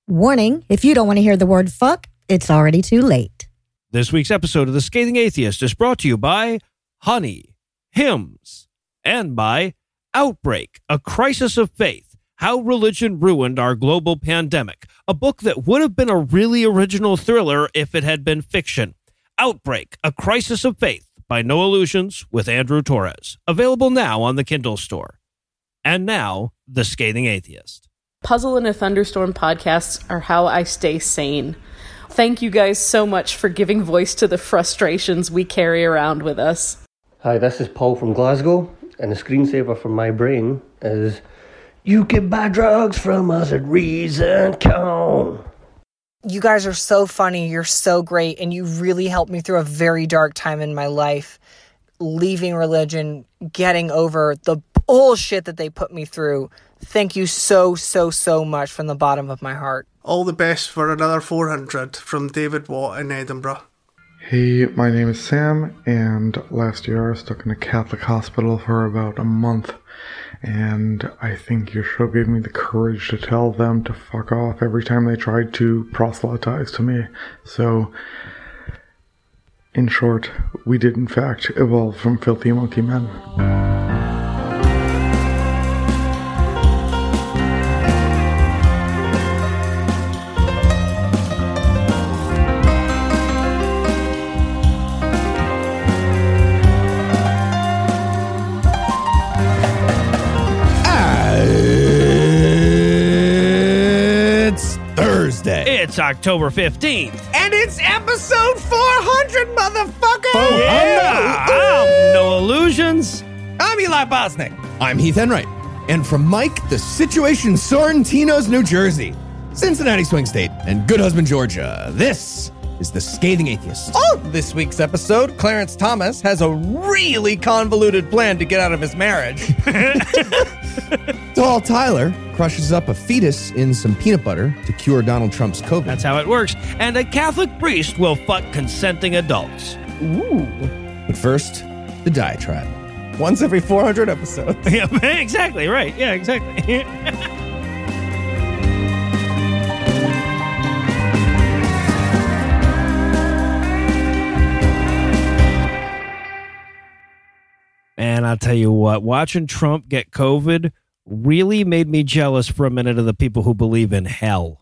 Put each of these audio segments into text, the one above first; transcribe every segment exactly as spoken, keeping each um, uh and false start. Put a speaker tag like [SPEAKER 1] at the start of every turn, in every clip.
[SPEAKER 1] Warning, if you don't want to hear the word fuck, it's already too late.
[SPEAKER 2] This week's episode of The Scathing Atheist is brought to you by Honey, Hymns, and by Outbreak, A Crisis of Faith, How Religion Ruined Our Global Pandemic, a book that would have been a really original thriller if it had been fiction. Outbreak, A Crisis of Faith by No Illusions with Andrew Torres, available now on the Kindle store. And now, The Scathing Atheist.
[SPEAKER 3] Puzzle in a Thunderstorm podcasts are how I stay sane. Thank you guys so much for giving voice to the frustrations we carry around with us.
[SPEAKER 4] Hi, this is Paul from Glasgow, and the screensaver from my brain is, you can buy drugs from us at Reason Con.
[SPEAKER 5] You guys are so funny, you're so great, and you really helped me through a very dark time in my life. Leaving religion, getting over the bullshit that they put me through. Thank you so, so, so much from the bottom of my heart.
[SPEAKER 6] All the best for another four hundred from David Watt in Edinburgh.
[SPEAKER 7] Hey, my name is Sam, and last year I was stuck in a Catholic hospital for about a month, and I think your show gave me the courage to tell them to fuck off every time they tried to proselytize to me. So, in short, we did in fact evolve from filthy monkey men.
[SPEAKER 2] It's October fifteenth.
[SPEAKER 8] And it's episode four hundred, motherfucker!
[SPEAKER 2] Oh, yeah! I'm No Illusions.
[SPEAKER 8] I'm Eli Bosnick. I'm Heath Enright. And from Mike, the Situation Sorrentinos, New Jersey, Cincinnati Swing State, and Good Husband, Georgia, this is The Scathing Atheist. Oh, this week's episode, Clarence Thomas has a really convoluted plan to get out of his marriage. Tall Tyler crushes up a fetus in some peanut butter to cure Donald Trump's COVID.
[SPEAKER 2] That's how it works. And a Catholic priest will fuck consenting adults.
[SPEAKER 8] Ooh. But first, the diatribe. Once every four hundred episodes.
[SPEAKER 2] Yeah, exactly, right. Yeah, exactly. Man, I'll tell you what, watching Trump get COVID really made me jealous for a minute of the people who believe in hell.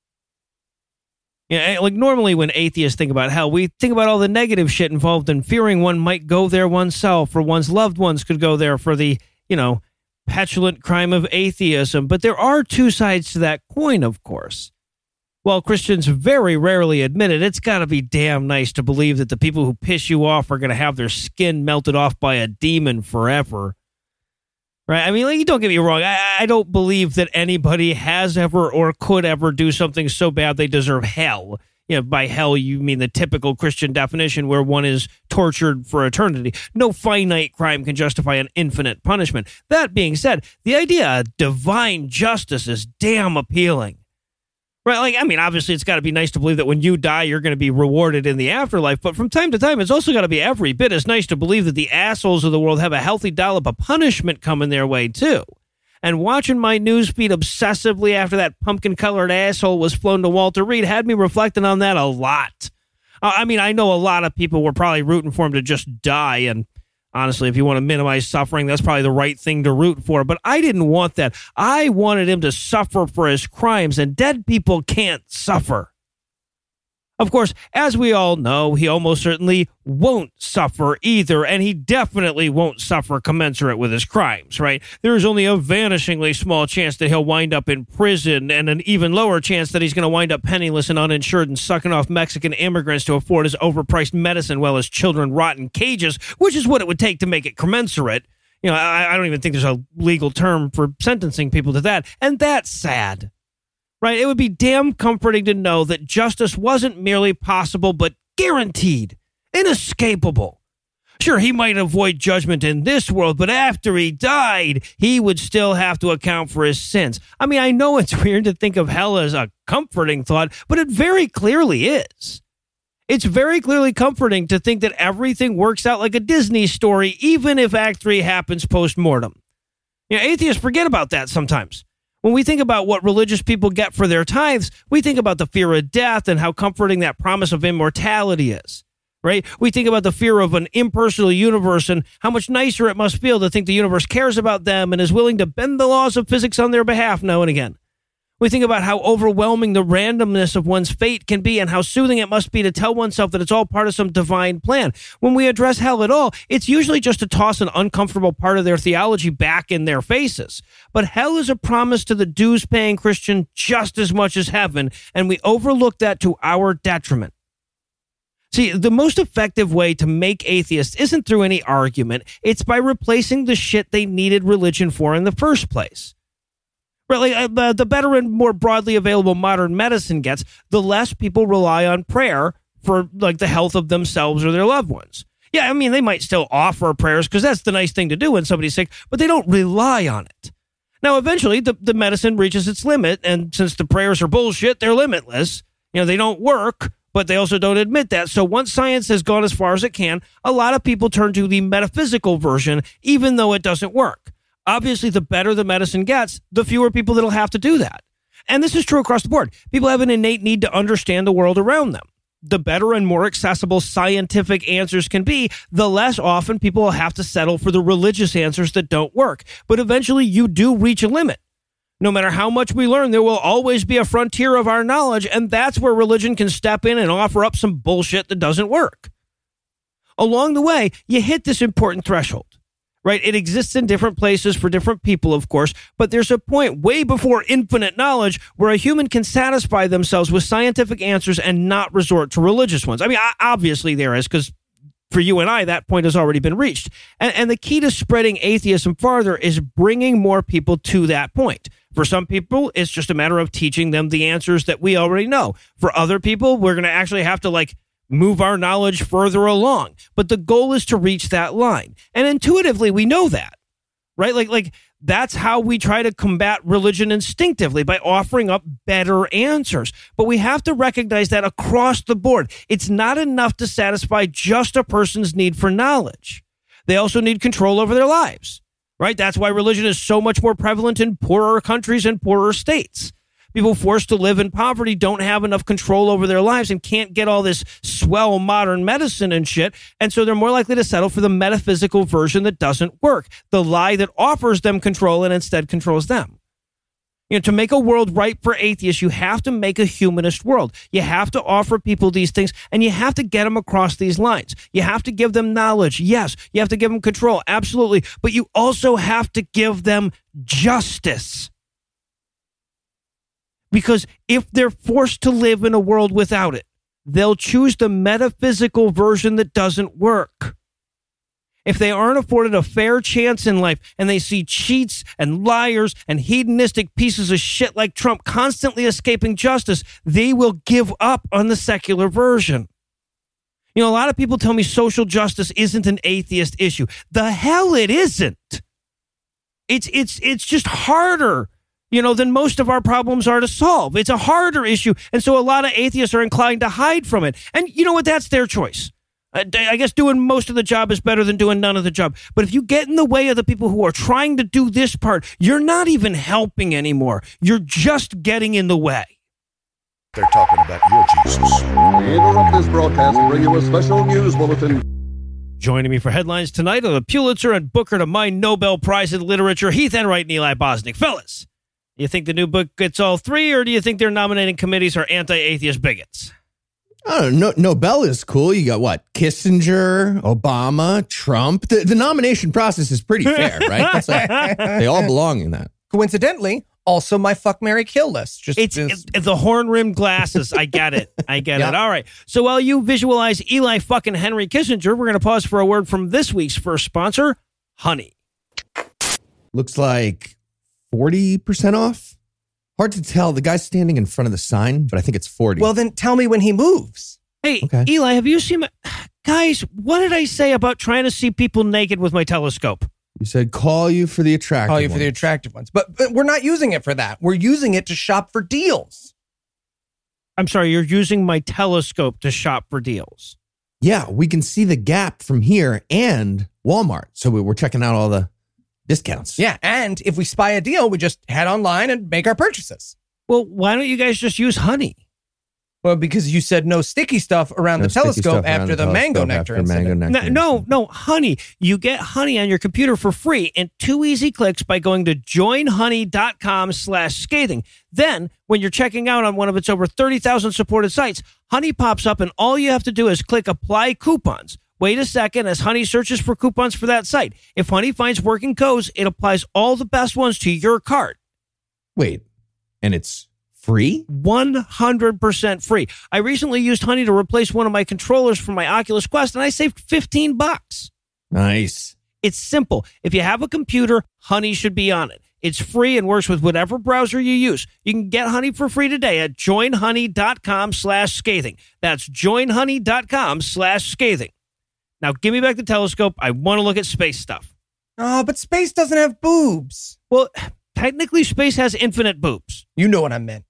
[SPEAKER 2] You know, like normally when atheists think about hell, we think about all the negative shit involved in fearing one might go there oneself, or one's loved ones could go there for the, you know, petulant crime of atheism. But there are two sides to that coin, of course. While Christians very rarely admit it, it's got to be damn nice to believe that the people who piss you off are going to have their skin melted off by a demon forever. Right? I mean, like, don't get me wrong. I, I don't believe that anybody has ever or could ever do something so bad they deserve hell. You know, by hell, you mean the typical Christian definition where one is tortured for eternity. No finite crime can justify an infinite punishment. That being said, the idea of divine justice is damn appealing. Right, like, I mean, obviously it's got to be nice to believe that when you die, you're going to be rewarded in the afterlife. But from time to time, it's also got to be every bit as nice to believe that the assholes of the world have a healthy dollop of punishment coming their way, too. And watching my newsfeed obsessively after that pumpkin-colored asshole was flown to Walter Reed had me reflecting on that a lot. Uh, I mean, I know a lot of people were probably rooting for him to just die, and honestly, if you want to minimize suffering, that's probably the right thing to root for. But I didn't want that. I wanted him to suffer for his crimes, and dead people can't suffer. Of course, as we all know, he almost certainly won't suffer either, and he definitely won't suffer commensurate with his crimes, right? There is only a vanishingly small chance that he'll wind up in prison, and an even lower chance that he's going to wind up penniless and uninsured and sucking off Mexican immigrants to afford his overpriced medicine while his children rot in cages, which is what it would take to make it commensurate. You know, I, I don't even think there's a legal term for sentencing people to that, and that's sad. Right? It would be damn comforting to know that justice wasn't merely possible, but guaranteed, inescapable. Sure, he might avoid judgment in this world, but after he died, he would still have to account for his sins. I mean, I know it's weird to think of hell as a comforting thought, but it very clearly is. It's very clearly comforting to think that everything works out like a Disney story, even if Act three happens post-mortem. You know, atheists forget about that sometimes. When we think about what religious people get for their tithes, we think about the fear of death and how comforting that promise of immortality is, right? We think about the fear of an impersonal universe and how much nicer it must feel to think the universe cares about them and is willing to bend the laws of physics on their behalf now and again. We think about how overwhelming the randomness of one's fate can be and how soothing it must be to tell oneself that it's all part of some divine plan. When we address hell at all, it's usually just to toss an uncomfortable part of their theology back in their faces. But hell is a promise to the dues-paying Christian just as much as heaven, and we overlook that to our detriment. See, the most effective way to make atheists isn't through any argument. It's by replacing the shit they needed religion for in the first place. Really, uh, the better and more broadly available modern medicine gets, the less people rely on prayer for like the health of themselves or their loved ones. Yeah, I mean, they might still offer prayers because that's the nice thing to do when somebody's sick, but they don't rely on it. Now, eventually, the, the medicine reaches its limit, and since the prayers are bullshit, they're limitless. You know, they don't work, but they also don't admit that. So once science has gone as far as it can, a lot of people turn to the metaphysical version, even though it doesn't work. Obviously, the better the medicine gets, the fewer people that'll have to do that. And this is true across the board. People have an innate need to understand the world around them. The better and more accessible scientific answers can be, the less often people will have to settle for the religious answers that don't work. But eventually, you do reach a limit. No matter how much we learn, there will always be a frontier of our knowledge, and that's where religion can step in and offer up some bullshit that doesn't work. Along the way, you hit this important threshold. Right? It exists in different places for different people, of course, but there's a point way before infinite knowledge where a human can satisfy themselves with scientific answers and not resort to religious ones. I mean, obviously there is, because for you and I, that point has already been reached. And, and the key to spreading atheism farther is bringing more people to that point. For some people, it's just a matter of teaching them the answers that we already know. For other people, we're going to actually have to, like, move our knowledge further along. But the goal is to reach that line. And intuitively, we know that, right? Like, like that's how we try to combat religion instinctively, by offering up better answers. But we have to recognize that across the board, it's not enough to satisfy just a person's need for knowledge. They also need control over their lives, right? That's why religion is so much more prevalent in poorer countries and poorer states. People forced to live in poverty don't have enough control over their lives and can't get all this swell modern medicine and shit. And so they're more likely to settle for the metaphysical version that doesn't work, the lie that offers them control and instead controls them. You know, to make a world ripe for atheists, you have to make a humanist world. You have to offer people these things, and you have to get them across these lines. You have to give them knowledge. Yes. You have to give them control. Absolutely. But you also have to give them justice. Because if they're forced to live in a world without it, they'll choose the metaphysical version that doesn't work. If they aren't afforded a fair chance in life and they see cheats and liars and hedonistic pieces of shit like Trump constantly escaping justice, they will give up on the secular version. You know, a lot of people tell me social justice isn't an atheist issue. The hell it isn't. It's, it's, it's just harder, you know, than most of our problems are to solve. It's a harder issue. And so a lot of atheists are inclined to hide from it. And you know what? That's their choice. I guess doing most of the job is better than doing none of the job. But if you get in the way of the people who are trying to do this part, you're not even helping anymore. You're just getting in the way.
[SPEAKER 9] They're talking about your Jesus.
[SPEAKER 10] We interrupt this broadcast and bring you a special news bulletin.
[SPEAKER 2] Joining me for headlines tonight are the Pulitzer and Booker to my Nobel Prize in Literature, Heath Enright and Eli Bosnick. Fellas, you think the new book gets all three, or do you think their nominating committees are anti-atheist bigots?
[SPEAKER 8] I don't know. Nobel is cool. You got what? Kissinger, Obama, Trump. The, the nomination process is pretty fair, right? That's like, they all belong in that.
[SPEAKER 11] Coincidentally, also my fuck, marry, kill list. Just,
[SPEAKER 2] it's,
[SPEAKER 11] just...
[SPEAKER 2] it's the horn-rimmed glasses. I get it. I get yeah. it. All right. So while you visualize Eli fucking Henry Kissinger, we're going to pause for a word from this week's first sponsor, Honey.
[SPEAKER 8] Looks like forty percent off. Hard to tell. The guy's standing in front of the sign, but I think it's forty.
[SPEAKER 11] Well, then tell me when he moves.
[SPEAKER 2] Hey,
[SPEAKER 8] okay.
[SPEAKER 2] Eli, have you seen my... Guys, what did I say about trying to see people naked with my telescope?
[SPEAKER 8] You said call you for the attractive
[SPEAKER 11] Call you
[SPEAKER 8] ones.
[SPEAKER 11] for the attractive ones. But, but we're not using it for that. We're using it to shop for deals.
[SPEAKER 2] I'm sorry, you're using my telescope to shop for deals.
[SPEAKER 8] Yeah, we can see the Gap from here and Walmart. So we're checking out all the discounts.
[SPEAKER 11] Yeah, and if we spy a deal, we just head online and make our purchases.
[SPEAKER 2] Well, why don't you guys just use honey?
[SPEAKER 11] Well, because you said no sticky stuff around
[SPEAKER 8] No
[SPEAKER 11] the
[SPEAKER 8] sticky
[SPEAKER 11] telescope
[SPEAKER 8] stuff around
[SPEAKER 11] after
[SPEAKER 8] the
[SPEAKER 11] the, mango
[SPEAKER 8] telescope
[SPEAKER 11] nectar
[SPEAKER 8] after mango
[SPEAKER 11] incident.
[SPEAKER 8] nectar.
[SPEAKER 2] No, no, no, honey. You get honey on your computer for free in two easy clicks by going to joinhoney.com slash scathing. Then, when you're checking out on one of its over thirty thousand supported sites, Honey pops up and all you have to do is click apply coupons. Wait a second as Honey searches for coupons for that site. If Honey finds working codes, it applies all the best ones to your cart.
[SPEAKER 8] Wait, and it's free?
[SPEAKER 2] one hundred percent free. I recently used Honey to replace one of my controllers for my Oculus Quest, and I saved fifteen bucks.
[SPEAKER 8] Nice.
[SPEAKER 2] It's simple. If you have a computer, Honey should be on it. It's free and works with whatever browser you use. You can get Honey for free today at joinhoney.com slash scathing. That's joinhoney.com slash scathing. Now, give me back the telescope. I want to look at space stuff.
[SPEAKER 11] Oh, but space doesn't have boobs.
[SPEAKER 2] Well, technically, space has infinite boobs.
[SPEAKER 11] You know what I meant.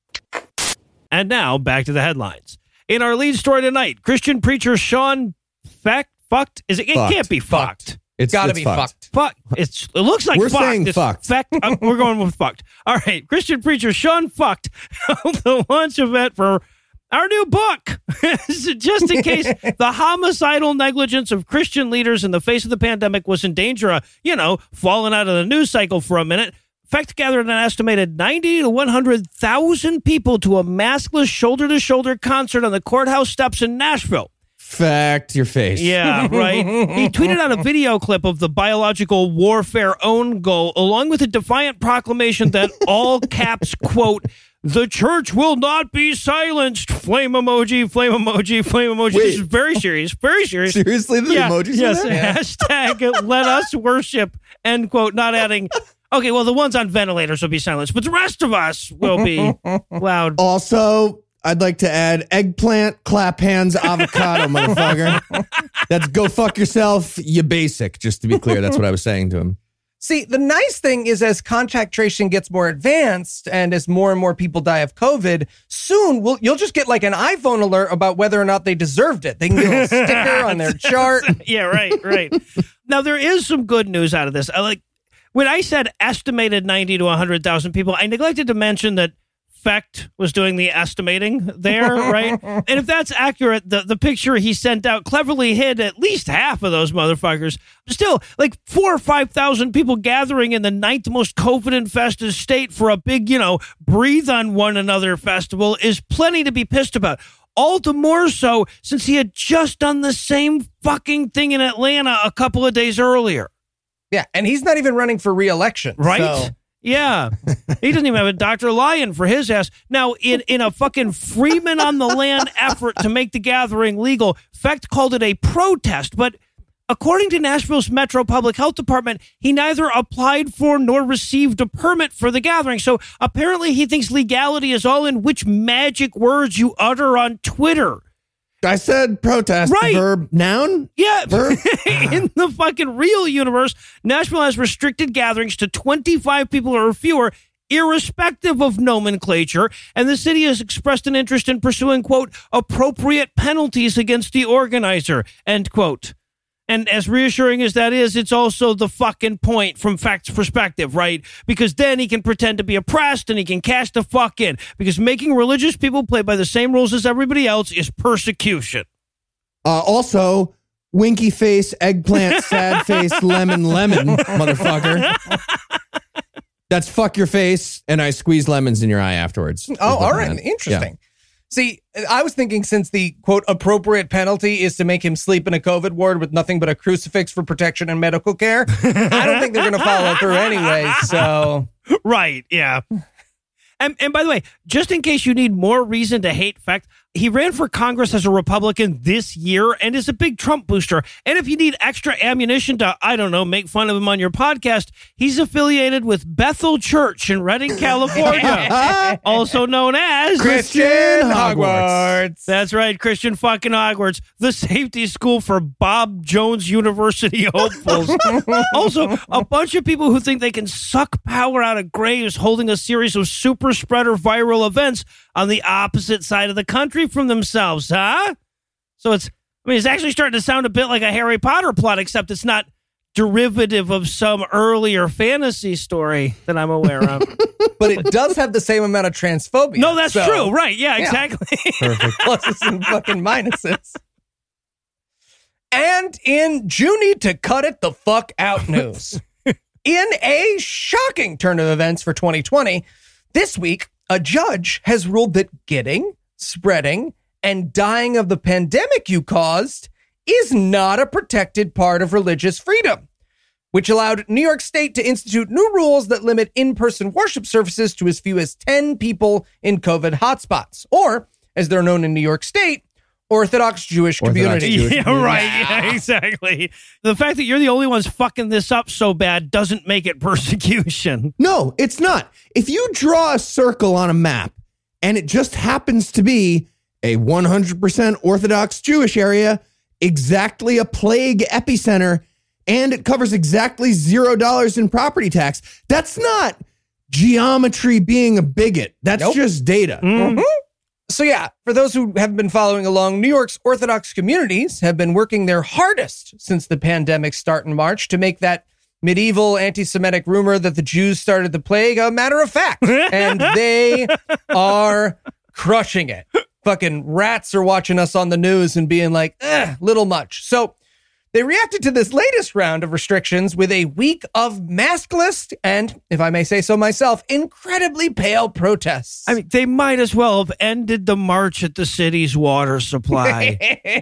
[SPEAKER 2] And now, back to the headlines. In our lead story tonight, Christian preacher Sean Feck, fucked? Is it? It
[SPEAKER 8] Fucked.
[SPEAKER 2] can't be fucked.
[SPEAKER 8] It's
[SPEAKER 11] Gotta
[SPEAKER 8] it's
[SPEAKER 11] be
[SPEAKER 8] fucked.
[SPEAKER 11] fucked.
[SPEAKER 2] Fuck. It's, it looks like
[SPEAKER 8] We're
[SPEAKER 2] fucked.
[SPEAKER 8] saying
[SPEAKER 2] It's
[SPEAKER 8] fucked.
[SPEAKER 2] Feck. Uh, we're going with fucked. All right. Christian preacher Sean Fucked held the launch event for our new book. Just in case the homicidal negligence of Christian leaders in the face of the pandemic was in danger of, you know, falling out of the news cycle for a minute. Fecht gathered an estimated ninety to one hundred thousand people to a maskless shoulder-to-shoulder concert on the courthouse steps in Nashville.
[SPEAKER 8] Fact your face.
[SPEAKER 2] Yeah, right. He tweeted out a video clip of the biological warfare own goal, along with a defiant proclamation that all caps, quote, "The church will not be silenced." Flame emoji, flame emoji, flame emoji.
[SPEAKER 8] Wait.
[SPEAKER 2] This is very serious, very serious.
[SPEAKER 8] Seriously, the
[SPEAKER 2] Yeah,
[SPEAKER 8] emojis
[SPEAKER 2] yes.
[SPEAKER 8] are there?
[SPEAKER 2] Hashtag let us worship, end quote, not adding, okay, well, the ones on ventilators will be silenced, but the rest of us will be loud.
[SPEAKER 8] Also, I'd like to add eggplant, clap hands, avocado, motherfucker. That's go fuck yourself, you basic. Just to be clear, that's what I was saying to him.
[SPEAKER 11] See, the nice thing is as contact tracing gets more advanced and as more and more people die of COVID, soon we'll, you'll just get like an iPhone alert about whether or not they deserved it. They can get a little sticker on their chart.
[SPEAKER 2] Yeah, right, right. Now, there is some good news out of this. I like when I said estimated ninety to one hundred thousand people, I neglected to mention that Fecht was doing the estimating there, right? And if that's accurate, the, the picture he sent out cleverly hid at least half of those motherfuckers. Still, like four or five thousand people gathering in the ninth most COVID-infested state for a big, you know, breathe on one another festival is plenty to be pissed about. All the more so since he had just done the same fucking thing in Atlanta a couple of days earlier.
[SPEAKER 11] Yeah, and he's not even running for re-election.
[SPEAKER 2] Right?
[SPEAKER 11] So.
[SPEAKER 2] Yeah. He doesn't even have a Doctor Lyon for his ass. Now, in, in a fucking Freeman on the land effort to make the gathering legal, Fecht called it a protest. But according to Nashville's Metro Public Health Department, he neither applied for nor received a permit for the gathering. So apparently he thinks legality is all in which magic words you utter on Twitter.
[SPEAKER 8] I said protest.
[SPEAKER 2] Right.
[SPEAKER 8] Verb, noun?
[SPEAKER 2] Yeah.
[SPEAKER 8] Verb?
[SPEAKER 2] In the fucking real universe, Nashville has restricted gatherings to twenty-five people or fewer, irrespective of nomenclature, and the city has expressed an interest in pursuing, quote, appropriate penalties against the organizer, end quote. And as reassuring as that is, it's also the fucking point from Fecht's perspective, right? Because then he can pretend to be oppressed and he can cash the fuck in. Because making religious people play by the same rules as everybody else is persecution.
[SPEAKER 8] Uh, also, winky face, eggplant, sad face, lemon, lemon, motherfucker. That's fuck your face, and I squeeze lemons in your eye afterwards.
[SPEAKER 11] Oh, all right. Interesting. Yeah. See, I was thinking since the, quote, appropriate penalty is to make him sleep in a COVID ward with nothing but a crucifix for protection and medical care, I don't think they're going to follow through anyway, so...
[SPEAKER 2] Right, yeah. And, and by the way, just in case you need more reason to hate Fecht, he ran for Congress as a Republican this year and is a big Trump booster. And if you need extra ammunition to, I don't know, make fun of him on your podcast, he's affiliated with Bethel Church in Redding, California, also known as
[SPEAKER 11] Christian Hogwarts.
[SPEAKER 2] That's right, Christian fucking Hogwarts, the safety school for Bob Jones University hopefuls. Also, a bunch of people who think they can suck power out of graves holding a series of super spreader viral events on the opposite side of the country from themselves, huh? So it's, I mean, it's actually starting to sound a bit like a Harry Potter plot, except it's not derivative of some earlier fantasy story that I'm aware of.
[SPEAKER 11] But it does have the same amount of transphobia.
[SPEAKER 2] No, that's
[SPEAKER 11] so-
[SPEAKER 2] true. Right. Yeah,
[SPEAKER 11] Yeah.
[SPEAKER 2] exactly.
[SPEAKER 11] Perfect. Pluses and fucking minuses. And in Junie to cut it the fuck out news. In a shocking turn of events for twenty twenty, this week, a judge has ruled that getting, spreading, and dying of the pandemic you caused is not a protected part of religious freedom, which allowed New York State to institute new rules that limit in-person worship services to as few as ten people in COVID hotspots, or, as they're known in New York State, Orthodox Jewish
[SPEAKER 8] Orthodox
[SPEAKER 11] community.
[SPEAKER 8] Jewish
[SPEAKER 2] Yeah, right. Yeah, exactly. The fact that you're the only ones fucking this up so bad doesn't make it persecution.
[SPEAKER 8] No, it's not. If you draw a circle on a map and it just happens to be a one hundred percent Orthodox Jewish area, exactly a plague epicenter, and it covers exactly zero dollars in property tax, that's not geometry being a bigot. That's
[SPEAKER 11] Nope.
[SPEAKER 8] just data.
[SPEAKER 11] Mhm. So yeah, for those who haven't been following along, New York's Orthodox communities have been working their hardest since the pandemic's start in March to make that medieval anti-Semitic rumor that the Jews started the plague a matter of fact. And they are crushing it. Fucking rats are watching us on the news and being like, eh, little much. So they reacted to this latest round of restrictions with a week of maskless and, if I may say so myself, incredibly pale protests.
[SPEAKER 2] I mean, they might as well have ended the march at the city's water supply.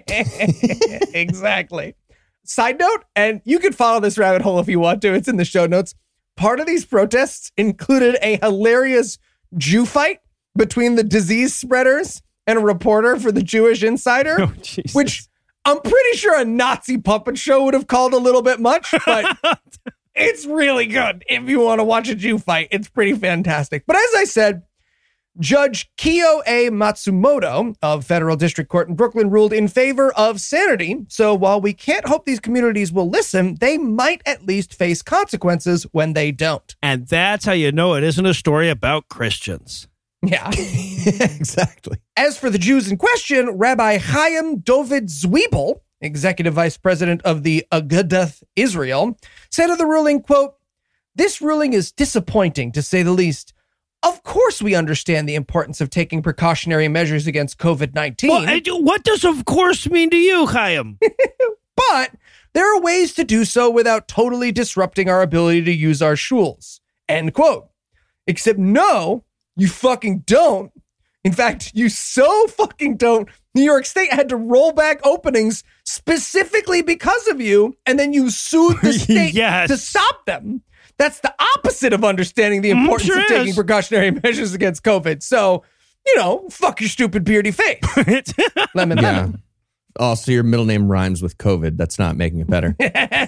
[SPEAKER 11] Exactly. Side note, and you can follow this rabbit hole if you want to, it's in the show notes. Part of these protests included a hilarious Jew fight between the disease spreaders and a reporter for the Jewish Insider,
[SPEAKER 2] Oh, Jesus.
[SPEAKER 11] which I'm pretty sure a Nazi puppet show would have called a little bit much, but it's really good. If you want to watch a Jew fight, it's pretty fantastic. But as I said, Judge Kiyo A. Matsumoto of Federal District Court in Brooklyn ruled in favor of sanity. So while we can't hope these communities will listen, they might at least face consequences when they don't.
[SPEAKER 2] And that's how you know it isn't a story about Christians.
[SPEAKER 11] Yeah.
[SPEAKER 8] Exactly.
[SPEAKER 11] As for the Jews in question, Rabbi Chaim Dovid Zwiebel, executive vice president of the Agudath Israel, said of the ruling, quote, "This ruling is disappointing, to say the least. Of course we understand the importance of taking precautionary measures against COVID nineteen.
[SPEAKER 2] Well, I do- what does of course mean to you, Chaim?
[SPEAKER 11] But there are ways to do so without totally disrupting our ability to use our shuls." End quote. Except no, you fucking don't. In fact, you so fucking don't. New York State had to roll back openings specifically because of you, and then you sued the state
[SPEAKER 2] Yes.
[SPEAKER 11] to stop them. That's the opposite of understanding the importance
[SPEAKER 2] sure
[SPEAKER 11] of taking
[SPEAKER 2] is.
[SPEAKER 11] precautionary measures against COVID. So, you know, fuck your stupid beardy face. Lemon,
[SPEAKER 8] Yeah.
[SPEAKER 11] lemon.
[SPEAKER 8] Also, your middle name rhymes with COVID. That's not making it better.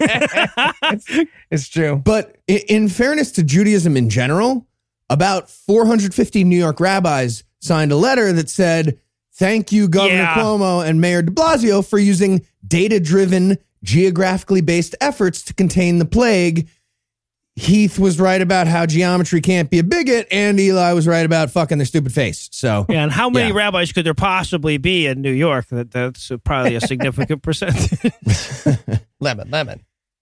[SPEAKER 11] it's, it's true.
[SPEAKER 8] But i- in fairness to Judaism in general, about four hundred fifty New York rabbis signed a letter that said, "Thank you, Governor
[SPEAKER 2] Yeah.
[SPEAKER 8] Cuomo and Mayor de Blasio, for using data-driven, geographically based efforts to contain the plague." Heath was right about how geometry can't be a bigot, and Eli was right about fucking their stupid face. So,
[SPEAKER 2] Yeah, and how many
[SPEAKER 8] Yeah.
[SPEAKER 2] rabbis could there possibly be in New York? That That's probably a significant percentage.
[SPEAKER 11] Lemon, lemon.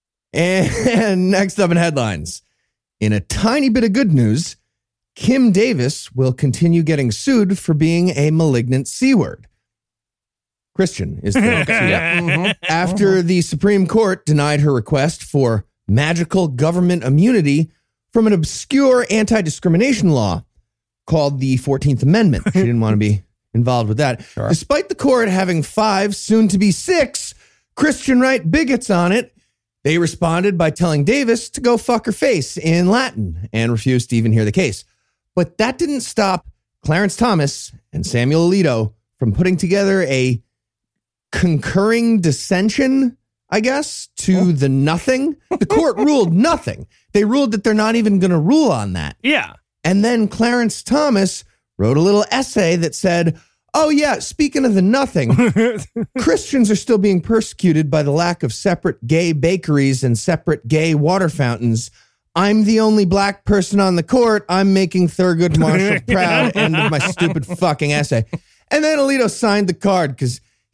[SPEAKER 8] And next up in headlines, in a tiny bit of good news, Kim Davis will continue getting sued for being a malignant C word. Christian is the
[SPEAKER 11] Yeah. Mhm.
[SPEAKER 8] after the Supreme Court denied her request for magical government immunity from an obscure anti-discrimination law called the fourteenth Amendment. She didn't want to be involved with that.
[SPEAKER 11] Sure.
[SPEAKER 8] Despite the court having five, soon to be six, Christian right bigots on it, they responded by telling Davis to go fuck her face in Latin and refused to even hear the case. But that didn't stop Clarence Thomas and Samuel Alito from putting together a concurring dissension, I guess, to the nothing. The court ruled nothing. They ruled that they're not even going to rule on that.
[SPEAKER 2] Yeah.
[SPEAKER 8] And then Clarence Thomas wrote a little essay that said, "Oh yeah, speaking of the nothing, Christians are still being persecuted by the lack of separate gay bakeries and separate gay water fountains. I'm the only black person on the court. I'm making Thurgood Marshall proud." End of my stupid fucking essay. And then Alito signed the card because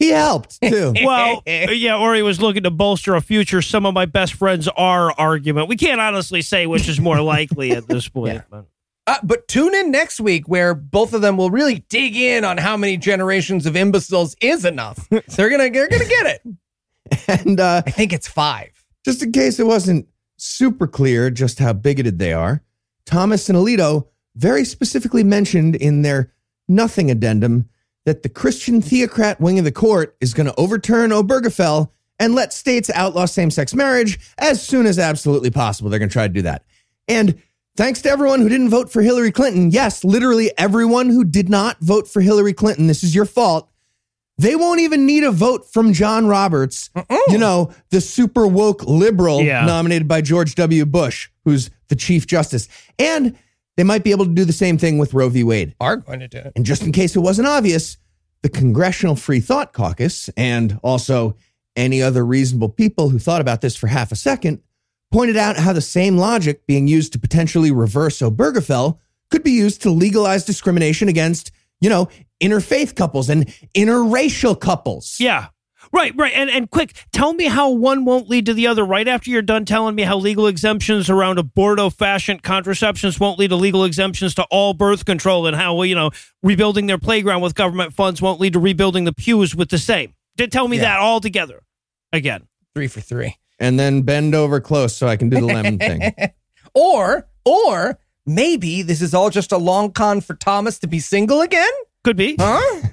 [SPEAKER 8] He helped, too.
[SPEAKER 2] Well, yeah, or he was looking to bolster a future some of my best friends are argument. We can't honestly say which is more likely at this point.
[SPEAKER 11] Yeah.
[SPEAKER 2] But.
[SPEAKER 11] Uh, but tune in next week where both of them will really dig in on how many generations of imbeciles is enough. They're gonna, they're gonna get it.
[SPEAKER 8] And uh,
[SPEAKER 11] I think it's five.
[SPEAKER 8] Just in case it wasn't super clear just how bigoted they are, Thomas and Alito very specifically mentioned in their nothing addendum that the Christian theocrat wing of the court is going to overturn Obergefell and let states outlaw same-sex marriage as soon as absolutely possible. They're going to try to do that. And thanks to everyone who didn't vote for Hillary Clinton. Yes, literally everyone who did not vote for Hillary Clinton. This is your fault. They won't even need a vote from John Roberts, Uh-oh. you know, the super woke liberal
[SPEAKER 2] yeah.
[SPEAKER 8] nominated by George W. Bush, who's the Chief Justice. And they might be able to do the same thing with Roe v. Wade.
[SPEAKER 11] Are going to do it.
[SPEAKER 8] And just in case it wasn't obvious, the Congressional Free Thought Caucus and also any other reasonable people who thought about this for half a second pointed out how the same logic being used to potentially reverse Obergefell could be used to legalize discrimination against, you know, interfaith couples and interracial couples.
[SPEAKER 2] Yeah. Right, right. And and quick, tell me how one won't lead to the other right after you're done telling me how legal exemptions around abortifacient contraceptions won't lead to legal exemptions to all birth control and how, well, you know, rebuilding their playground with government funds won't lead to rebuilding the pews with the same. Tell me yeah. that all together again.
[SPEAKER 11] Three for three.
[SPEAKER 8] And then bend over close so I can do the lemon thing.
[SPEAKER 11] Or, or maybe this is all just a long con for Thomas to be single again?
[SPEAKER 2] Could be.
[SPEAKER 11] Huh?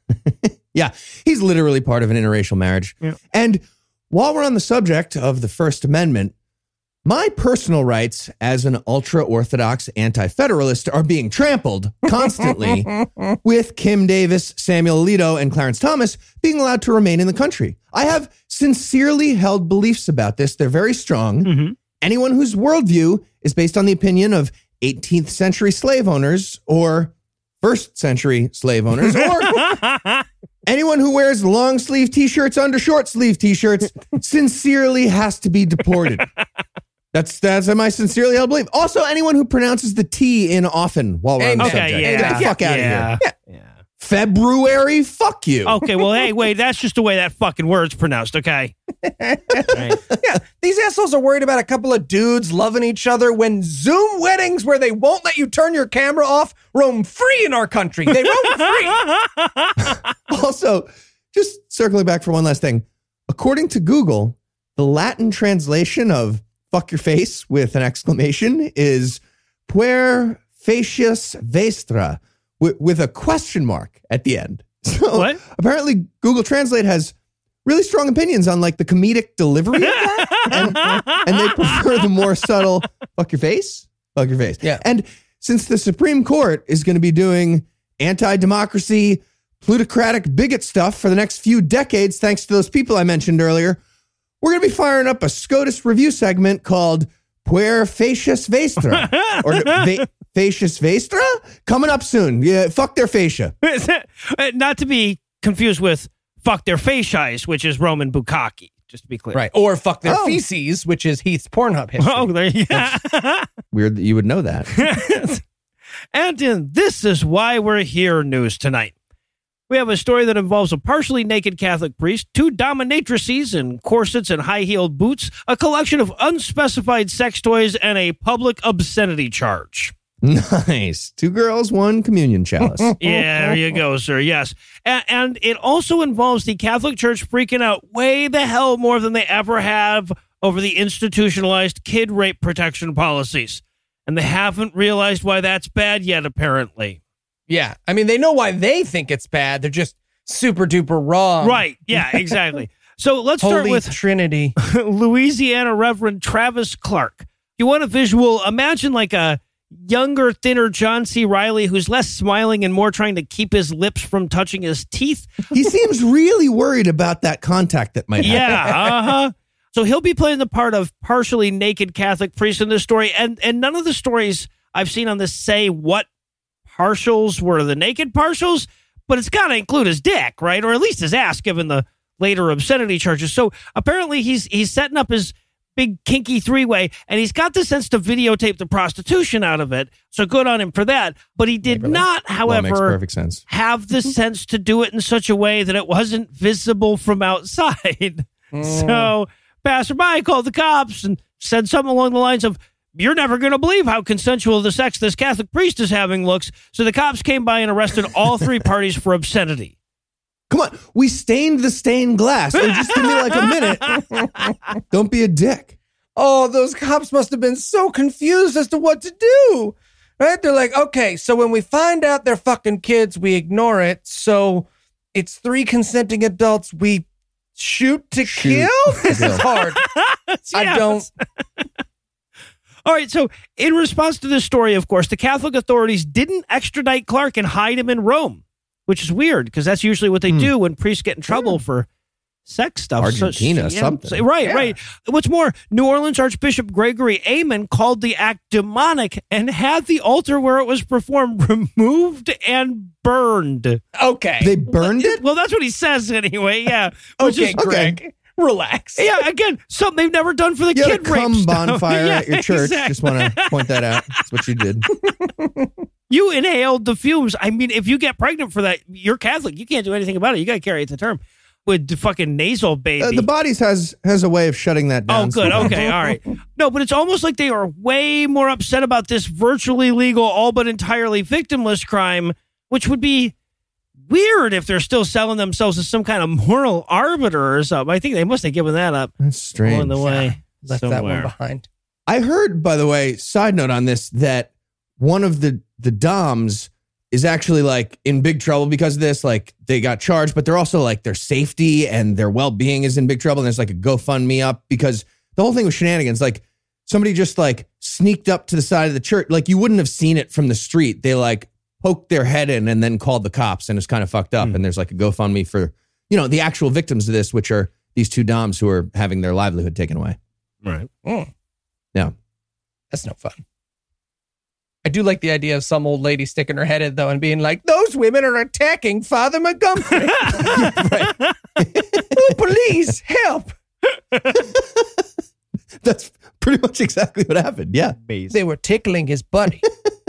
[SPEAKER 8] Yeah, he's literally part of an interracial marriage.
[SPEAKER 2] Yeah.
[SPEAKER 8] And while we're on the subject of the First Amendment, my personal rights as an ultra-Orthodox anti-federalist are being trampled constantly with Kim Davis, Samuel Alito, and Clarence Thomas being allowed to remain in the country. I have sincerely held beliefs about this. They're very strong.
[SPEAKER 2] Mm-hmm.
[SPEAKER 8] Anyone whose worldview is based on the opinion of eighteenth century slave owners or first century slave owners or anyone who wears long sleeve t-shirts under short sleeve t-shirts sincerely has to be deported. That's that's my sincerely held belief. Also, anyone who pronounces the T in often while we're on the
[SPEAKER 2] okay,
[SPEAKER 8] subject.
[SPEAKER 2] Yeah.
[SPEAKER 8] Get the fuck out
[SPEAKER 2] yeah.
[SPEAKER 8] of here.
[SPEAKER 2] Yeah. yeah.
[SPEAKER 8] February, fuck you.
[SPEAKER 2] Okay, well, hey, wait, that's just the way that fucking word's pronounced, okay?
[SPEAKER 11] Right. Yeah, these assholes are worried about a couple of dudes loving each other when Zoom weddings where they won't let you turn your camera off roam free in our country. They roam free.
[SPEAKER 8] Also, just circling back for one last thing. According to Google, the Latin translation of fuck your face with an exclamation is puer facius vestra with, with a question mark at the end. So
[SPEAKER 2] what?
[SPEAKER 8] Apparently Google Translate has really strong opinions on like the comedic delivery of that. and, and they prefer the more subtle fuck your face, fuck your face.
[SPEAKER 11] Yeah.
[SPEAKER 8] And since the Supreme Court is going to be doing anti-democracy, plutocratic bigot stuff for the next few decades, thanks to those people I mentioned earlier, we're going to be firing up a SCOTUS review segment called Puer Facius Vestra. or va- Facius Vestra? Coming up soon. Yeah, fuck their fascia.
[SPEAKER 2] Not to be confused with fuck their facies, which is Roman bukkake, just to be clear.
[SPEAKER 11] Right. Or fuck their
[SPEAKER 8] Oh.
[SPEAKER 11] feces, which is Heath's Pornhub history.
[SPEAKER 2] Oh, there you go.
[SPEAKER 8] Weird that you would know that.
[SPEAKER 2] And in This Is Why We're Here news tonight, we have a story that involves a partially naked Catholic priest, two dominatrices in corsets and high-heeled boots, a collection of unspecified sex toys, and a public obscenity charge.
[SPEAKER 8] Nice. Two girls, one communion chalice.
[SPEAKER 2] Yeah, there you go, sir. Yes. And, and it also involves the Catholic Church freaking out way the hell more than they ever have over the institutionalized kid rape protection policies. And they haven't realized why that's bad yet, apparently.
[SPEAKER 11] Yeah. I mean, they know why they think it's bad. They're just super duper wrong.
[SPEAKER 2] Right. Yeah, exactly. So let's start
[SPEAKER 11] Holy
[SPEAKER 2] with
[SPEAKER 11] Trinity.
[SPEAKER 2] Louisiana Reverend Travis Clark. You want a visual? Imagine like a younger, thinner John C. Reilly who's less smiling and more trying to keep his lips from touching his teeth.
[SPEAKER 8] He seems really worried about that contact that might happen.
[SPEAKER 2] Yeah, uh-huh. So he'll be playing the part of partially naked Catholic priest in this story, and and none of the stories I've seen on this say what partials were the naked partials, but it's got to include his dick, right? Or at least his ass, given the later obscenity charges. So apparently he's he's setting up his big kinky three-way, and he's got the sense to videotape the prostitution out of it. So good on him for that. But he did
[SPEAKER 8] Neighborly.
[SPEAKER 2] not,
[SPEAKER 8] Well,
[SPEAKER 2] however,
[SPEAKER 8] makes perfect sense.
[SPEAKER 2] have the sense to do it in such a way that it wasn't visible from outside.
[SPEAKER 11] Mm.
[SPEAKER 2] So passerby called the cops and said something along the lines of, "You're never going to believe how consensual the sex this Catholic priest is having looks." So the cops came by and arrested all three parties for obscenity.
[SPEAKER 8] Come on, we stained the stained glass. Oh, just give me like a minute. Don't be a dick.
[SPEAKER 11] Oh, those cops must have been so confused as to what to do. Right? They're like, okay, so when we find out they're fucking kids, we ignore it. So it's three consenting adults. We shoot to
[SPEAKER 8] Shoot.
[SPEAKER 11] kill? This is hard. I
[SPEAKER 2] Yes.
[SPEAKER 11] don't.
[SPEAKER 2] All right, so in response to this story, of course, the Catholic authorities didn't extradite Clark and hide him in Rome, which is weird because that's usually what they do when priests get in trouble for sex stuff.
[SPEAKER 8] Argentina,
[SPEAKER 2] So- yeah,
[SPEAKER 8] something.
[SPEAKER 2] so- right,
[SPEAKER 11] Yeah.
[SPEAKER 2] right. What's more, New Orleans Archbishop Gregory Amen called the act demonic and had the altar where it was performed removed and burned.
[SPEAKER 11] Okay.
[SPEAKER 8] They burned it?
[SPEAKER 2] Well, that's what he says anyway, yeah. Which
[SPEAKER 11] okay,
[SPEAKER 2] is,
[SPEAKER 11] Greg. Relax.
[SPEAKER 2] yeah, again, something they've never done for the
[SPEAKER 8] You had a
[SPEAKER 2] kid rape
[SPEAKER 8] cum
[SPEAKER 2] stuff.
[SPEAKER 8] bonfire
[SPEAKER 2] Yeah,
[SPEAKER 8] at your church.
[SPEAKER 2] exactly.
[SPEAKER 8] Just want to point that out. That's what you did.
[SPEAKER 2] You inhaled the fumes. I mean, if you get pregnant for that, you're Catholic. You can't do anything about it. You got to carry it to term with the fucking nasal baby.
[SPEAKER 8] Uh, the bodies has has a way of shutting that down.
[SPEAKER 2] Oh, good. Okay. All right. No, but it's almost like they are way more upset about this virtually legal, all but entirely victimless crime, which would be weird if they're still selling themselves as some kind of moral arbiter or something. I think they must have given that up
[SPEAKER 8] That's strange.
[SPEAKER 2] along the way.
[SPEAKER 11] Left that
[SPEAKER 2] somewhere.
[SPEAKER 11] one behind.
[SPEAKER 8] I heard, by the way, side note on this, that one of the the Doms is actually like in big trouble because of this. Like they got charged, but they're also like their safety and their well-being is in big trouble. And there's like a GoFundMe up because the whole thing was shenanigans. Like somebody just like sneaked up to the side of the church. Like you wouldn't have seen it from the street. They like poked their head in and then called the cops, and it's kind of fucked up. Mm. And there's like a GoFundMe for, you know, the actual victims of this, which are these two Doms who are having their livelihood taken away.
[SPEAKER 2] Right.
[SPEAKER 11] Mm.
[SPEAKER 8] Yeah.
[SPEAKER 11] That's no fun. I do like the idea of some old lady sticking her head in, though, and being like, those women are attacking Father Montgomery. Oh, police, help.
[SPEAKER 8] That's pretty much exactly what happened. Yeah.
[SPEAKER 11] They were tickling his buddy.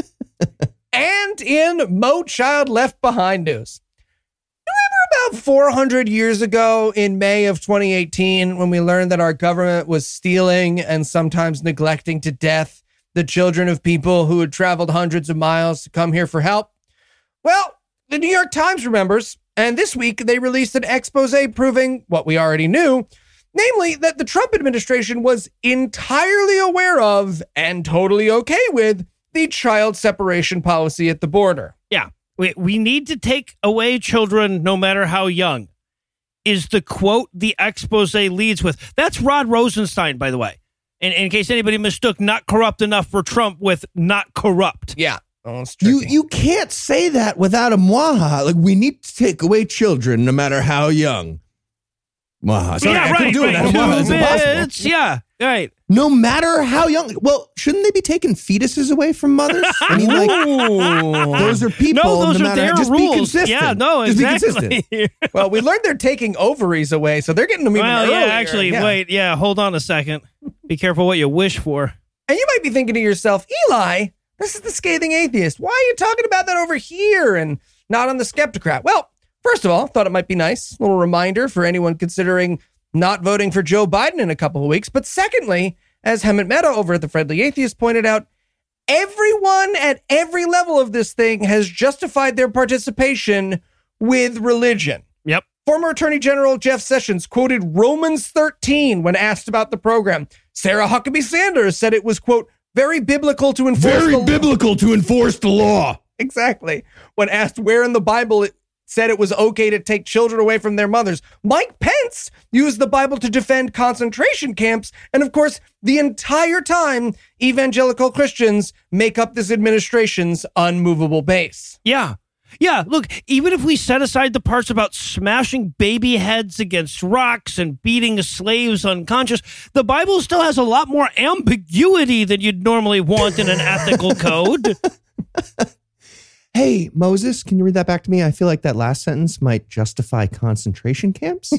[SPEAKER 11] And in Mo Child Left Behind news. Remember about four hundred years ago in May of twenty eighteen when we learned that our government was stealing and sometimes neglecting to death the children of people who had traveled hundreds of miles to come here for help? Well, the New York Times remembers, and this week they released an expose proving what we already knew, namely that the Trump administration was entirely aware of and totally okay with the child separation policy at the border.
[SPEAKER 2] Yeah. We, we need to take away children no matter how young is the quote the expose leads with. That's Rod Rosenstein, by the way. In, in case anybody mistook not corrupt enough for Trump with not corrupt.
[SPEAKER 11] Yeah. Oh,
[SPEAKER 8] you you can't say that without a mwaha. Like, we need to take away children no matter how young. Mwaha. Sorry,
[SPEAKER 2] yeah,
[SPEAKER 8] I
[SPEAKER 2] right.
[SPEAKER 8] couldn't do it.
[SPEAKER 2] right.
[SPEAKER 8] That's impossible. It's impossible.
[SPEAKER 2] It's, yeah, right.
[SPEAKER 8] No matter how young. Well, shouldn't they be taking fetuses away from mothers? I mean, like, those are people.
[SPEAKER 2] No, those
[SPEAKER 8] no
[SPEAKER 2] are
[SPEAKER 8] matter,
[SPEAKER 2] their
[SPEAKER 8] just
[SPEAKER 2] rules.
[SPEAKER 8] Be consistent.
[SPEAKER 2] Yeah, no,
[SPEAKER 8] just
[SPEAKER 2] exactly.
[SPEAKER 8] Be consistent.
[SPEAKER 11] Well, we learned they're taking ovaries away, so they're getting them even
[SPEAKER 2] well,
[SPEAKER 11] earlier.
[SPEAKER 2] yeah, actually,
[SPEAKER 11] yeah.
[SPEAKER 2] wait, yeah, hold on a second. Be careful what you wish for.
[SPEAKER 11] And you might be thinking to yourself, Eli, this is the Scathing Atheist. Why are you talking about that over here and not on the Skeptocrat? Well, first of all, thought it might be nice. A little reminder for anyone considering not voting for Joe Biden in a couple of weeks. But secondly, as Hemant Mehta over at The Friendly Atheist pointed out, everyone at every level of this thing has justified their participation with religion.
[SPEAKER 2] Yep.
[SPEAKER 11] Former Attorney General Jeff Sessions quoted Romans thirteen when asked about the program. Sarah Huckabee Sanders said it was, quote, very biblical to enforce
[SPEAKER 8] Very
[SPEAKER 11] the
[SPEAKER 8] biblical to enforce the law.
[SPEAKER 11] Exactly. When asked where in the Bible it said it was okay to take children away from their mothers, Mike Pence used the Bible to defend concentration camps. And of course, the entire time, evangelical Christians make up this administration's unmovable base.
[SPEAKER 2] Yeah. Yeah, look, even if we set aside the parts about smashing baby heads against rocks and beating slaves unconscious, the Bible still has a lot more ambiguity than you'd normally want in an ethical code.
[SPEAKER 8] Hey, Moses, can you read that back to me? I feel like that last sentence might justify concentration camps,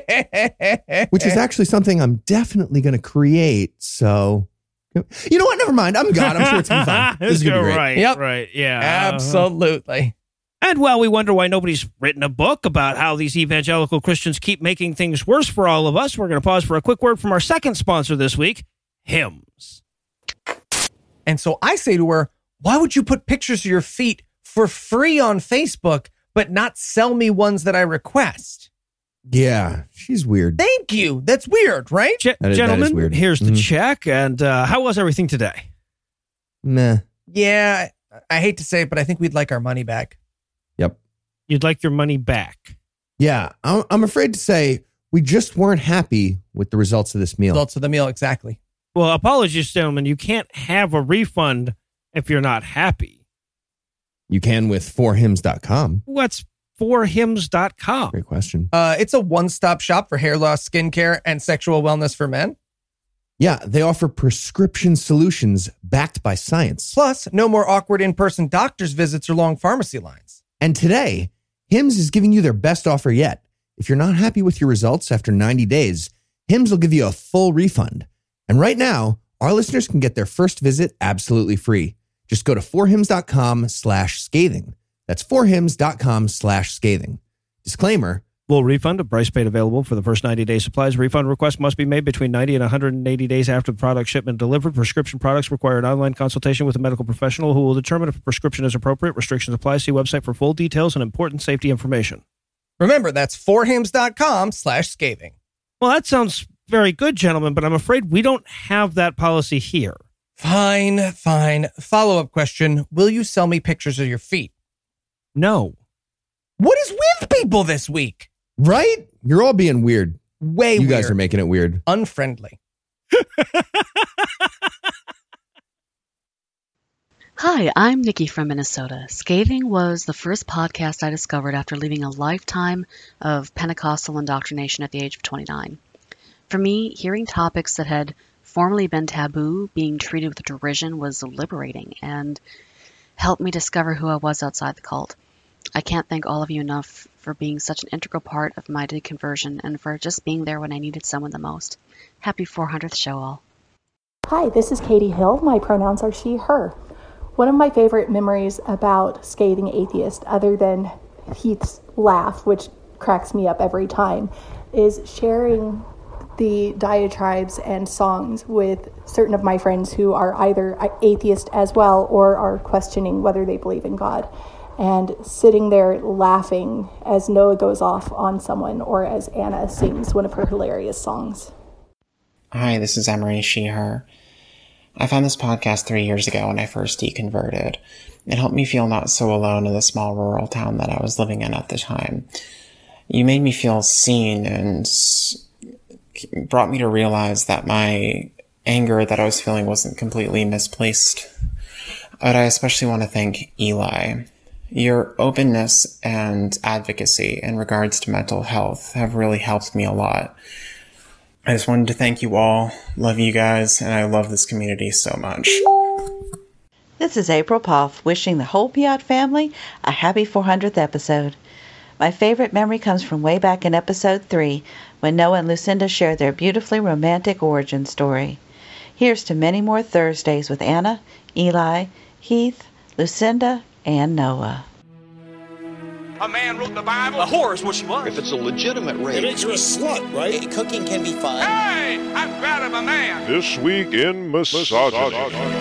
[SPEAKER 8] which is actually something I'm definitely going to create. So, you know what? Never mind. I'm God. I'm sure it's going to be fine. This is going to be great.
[SPEAKER 2] Right,
[SPEAKER 11] Yep.
[SPEAKER 2] right. Yeah.
[SPEAKER 11] Absolutely.
[SPEAKER 2] And well, we wonder why nobody's written a book about how these evangelical Christians keep making things worse for all of us. We're going to pause for a quick word from our second sponsor this week, Hims.
[SPEAKER 11] And so I say to her, why would you put pictures of your feet for free on Facebook, but not sell me ones that I request?
[SPEAKER 8] Yeah, she's weird.
[SPEAKER 11] Thank you. That's weird, right?
[SPEAKER 2] Ge-
[SPEAKER 8] That is- that is
[SPEAKER 2] gentlemen,
[SPEAKER 8] weird.
[SPEAKER 2] here's the
[SPEAKER 8] Mhm.
[SPEAKER 2] check. And uh, how was everything today?
[SPEAKER 8] Meh.
[SPEAKER 11] Yeah, I hate to say it, but I think we'd like our money back.
[SPEAKER 8] Yep.
[SPEAKER 2] You'd like your money back.
[SPEAKER 8] Yeah, I'm I'm afraid to say we just weren't happy with the results of this meal.
[SPEAKER 11] Results of the meal, exactly.
[SPEAKER 2] Well, apologies, gentlemen. You can't have a refund if you're not happy.
[SPEAKER 8] You can with four hymns dot com.
[SPEAKER 2] What's four hymns dot com?
[SPEAKER 8] Great question.
[SPEAKER 11] Uh, it's a one-stop shop for hair loss, skincare, and sexual wellness for men.
[SPEAKER 8] Yeah, they offer prescription solutions backed by science.
[SPEAKER 11] Plus, no more awkward in-person doctor's visits or long pharmacy lines.
[SPEAKER 8] And today, Hims is giving you their best offer yet. If you're not happy with your results after ninety days, Hims will give you a full refund. And right now, our listeners can get their first visit absolutely free. Just go to four hymns dot com slash scathing. That's four hymns dot com slash scathing. Disclaimer.
[SPEAKER 2] Full refund of price paid available for the first ninety day supplies. Refund request must be made between ninety and one hundred eighty days after the product shipment delivered. Prescription products require an online consultation with a medical professional who will determine if a prescription is appropriate. Restrictions apply. See website for full details and important safety information.
[SPEAKER 11] Remember, that's four hymns dot com slash scathing.
[SPEAKER 2] Well, that sounds very good, gentlemen, but I'm afraid we don't have that policy here.
[SPEAKER 11] Fine, fine. Follow-up question. Will you sell me pictures of your feet?
[SPEAKER 2] No.
[SPEAKER 11] What is with people this week?
[SPEAKER 8] Right? You're all being weird.
[SPEAKER 11] Way
[SPEAKER 8] You
[SPEAKER 11] weird.
[SPEAKER 8] guys are making it weird.
[SPEAKER 11] Unfriendly.
[SPEAKER 12] Hi, I'm Nikki from Minnesota. Scathing was the first podcast I discovered after leaving a lifetime of Pentecostal indoctrination at the age of twenty-nine. For me, hearing topics that had formerly been taboo being treated with derision was liberating and helped me discover who I was outside the cult. I can't thank all of you enough for being such an integral part of my deconversion and for just being there when I needed someone the most. Happy four hundredth show, all.
[SPEAKER 13] Hi, this is Katie Hill. My pronouns are she, her. One of my favorite memories about Scathing Atheist, other than Heath's laugh, which cracks me up every time, is sharing the diatribes and songs with certain of my friends who are either atheist as well or are questioning whether they believe in God. And sitting there laughing as Noah goes off on someone or as Anna sings one of her hilarious songs.
[SPEAKER 14] Hi, this is Emery, she, her. I found this podcast three years ago when I first deconverted. It helped me feel not so alone in the small rural town that I was living in at the time. You made me feel seen and brought me to realize that my anger that I was feeling wasn't completely misplaced. But I especially want to thank Eli. Your openness and advocacy in regards to mental health have really helped me a lot. I just wanted to thank you all. Love you guys, and I love this community so much.
[SPEAKER 15] This is April Poff, wishing the whole Piat family a happy four hundredth episode. My favorite memory comes from way back in episode three, when Noah and Lucinda shared their beautifully romantic origin story. Here's to many more Thursdays with Anna, Eli, Heath, Lucinda, and Noah.
[SPEAKER 16] A man wrote the Bible. A whore is what she was.
[SPEAKER 10] If it's a legitimate rape,
[SPEAKER 16] It makes her a slut, right?
[SPEAKER 10] Cooking can be fun.
[SPEAKER 16] Hey, I'm proud of a man.
[SPEAKER 17] This week in misogyny.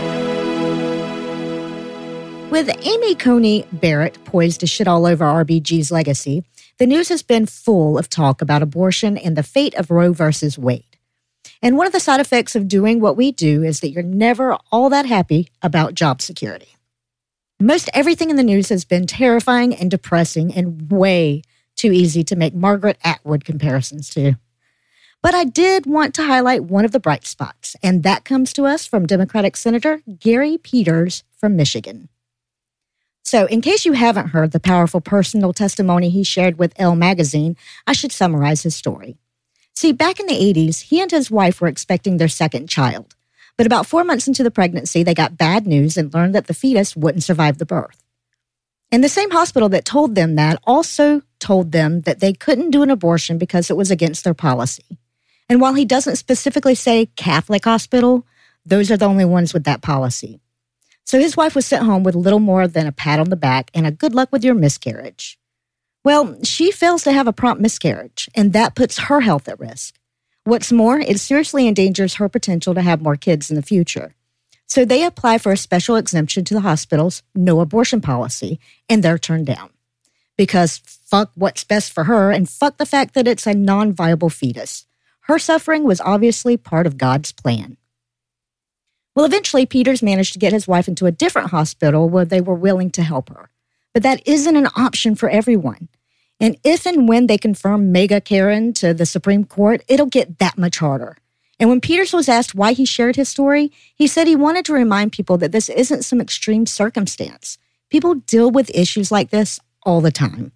[SPEAKER 1] With Amy Coney Barrett poised to shit all over R B G's legacy, the news has been full of talk about abortion and the fate of Roe versus Wade. And one of the side effects of doing what we do is that you're never all that happy about job security. Most everything in the news has been terrifying and depressing and way too easy to make Margaret Atwood comparisons to. But I did want to highlight one of the bright spots, and that comes to us from Democratic Senator Gary Peters from Michigan. So, in case you haven't heard the powerful personal testimony he shared with Elle magazine, I should summarize his story. See, back in the eighties, he and his wife were expecting their second child. But about four months into the pregnancy, they got bad news and learned that the fetus wouldn't survive the birth. And the same hospital that told them that also told them that they couldn't do an abortion because it was against their policy. And while he doesn't specifically say Catholic hospital, those are the only ones with that policy. So his wife was sent home with little more than a pat on the back and a good luck with your miscarriage. Well, she fails to have a prompt miscarriage, and that puts her health at risk. What's more, it seriously endangers her potential to have more kids in the future. So they apply for a special exemption to the hospital's no abortion policy, and they're turned down. Because fuck what's best for her, and fuck the fact that it's a non-viable fetus. Her suffering was obviously part of God's plan. Well, eventually, Peters managed to get his wife into a different hospital where they were willing to help her. But that isn't an option for everyone. And if and when they confirm Mega Karen to the Supreme Court, it'll get that much harder. And when Peters was asked why he shared his story, he said he wanted to remind people that this isn't some extreme circumstance. People deal with issues like this all the time.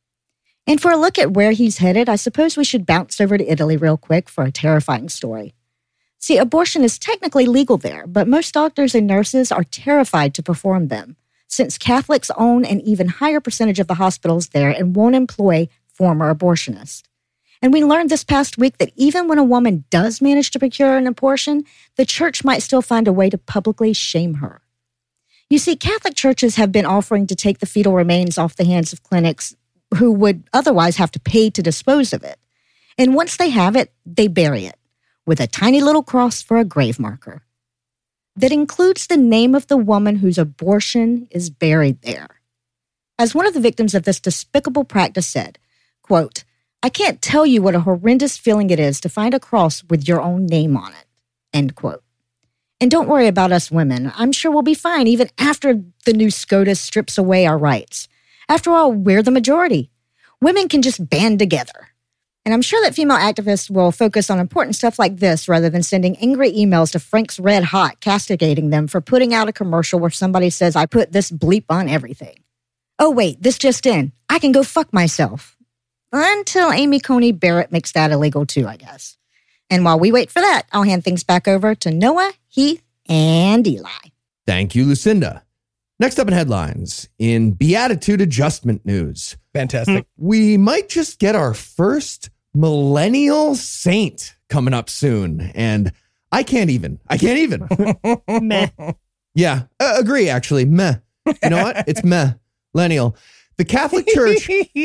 [SPEAKER 1] And for a look at where he's headed, I suppose we should bounce over to Italy real quick for a terrifying story. See, abortion is technically legal there, but most doctors and nurses are terrified to perform them, since Catholics own an even higher percentage of the hospitals there and won't employ former abortionists. And we learned this past week that even when a woman does manage to procure an abortion, the church might still find a way to publicly shame her. You see, Catholic churches have been offering to take the fetal remains off the hands of clinics who would otherwise have to pay to dispose of it. And once they have it, they bury it with a tiny little cross for a grave marker that includes the name of the woman whose abortion is buried there. As one of the victims of this despicable practice said, quote, "I can't tell you what a horrendous feeling it is to find a cross with your own name on it," end quote. And don't worry about us women. I'm sure we'll be fine even after the new SCOTUS strips away our rights. After all, we're the majority. Women can just band together. And I'm sure that female activists will focus on important stuff like this rather than sending angry emails to Frank's Red Hot castigating them for putting out a commercial where somebody says, "I put this bleep on everything." Oh, wait, this just in. I can go fuck myself. Until Amy Coney Barrett makes that illegal too, I guess. And while we wait for that, I'll hand things back over to Noah, Heath, and Eli.
[SPEAKER 8] Thank you, Lucinda. Next up in headlines, in Beatitude Adjustment news.
[SPEAKER 11] Fantastic.
[SPEAKER 8] We might just get our first millennial saint coming up soon. And I can't even. I can't even.
[SPEAKER 2] Meh.
[SPEAKER 8] Yeah, uh, agree, actually. Meh. You know what? It's meh. Millennial. The Catholic Church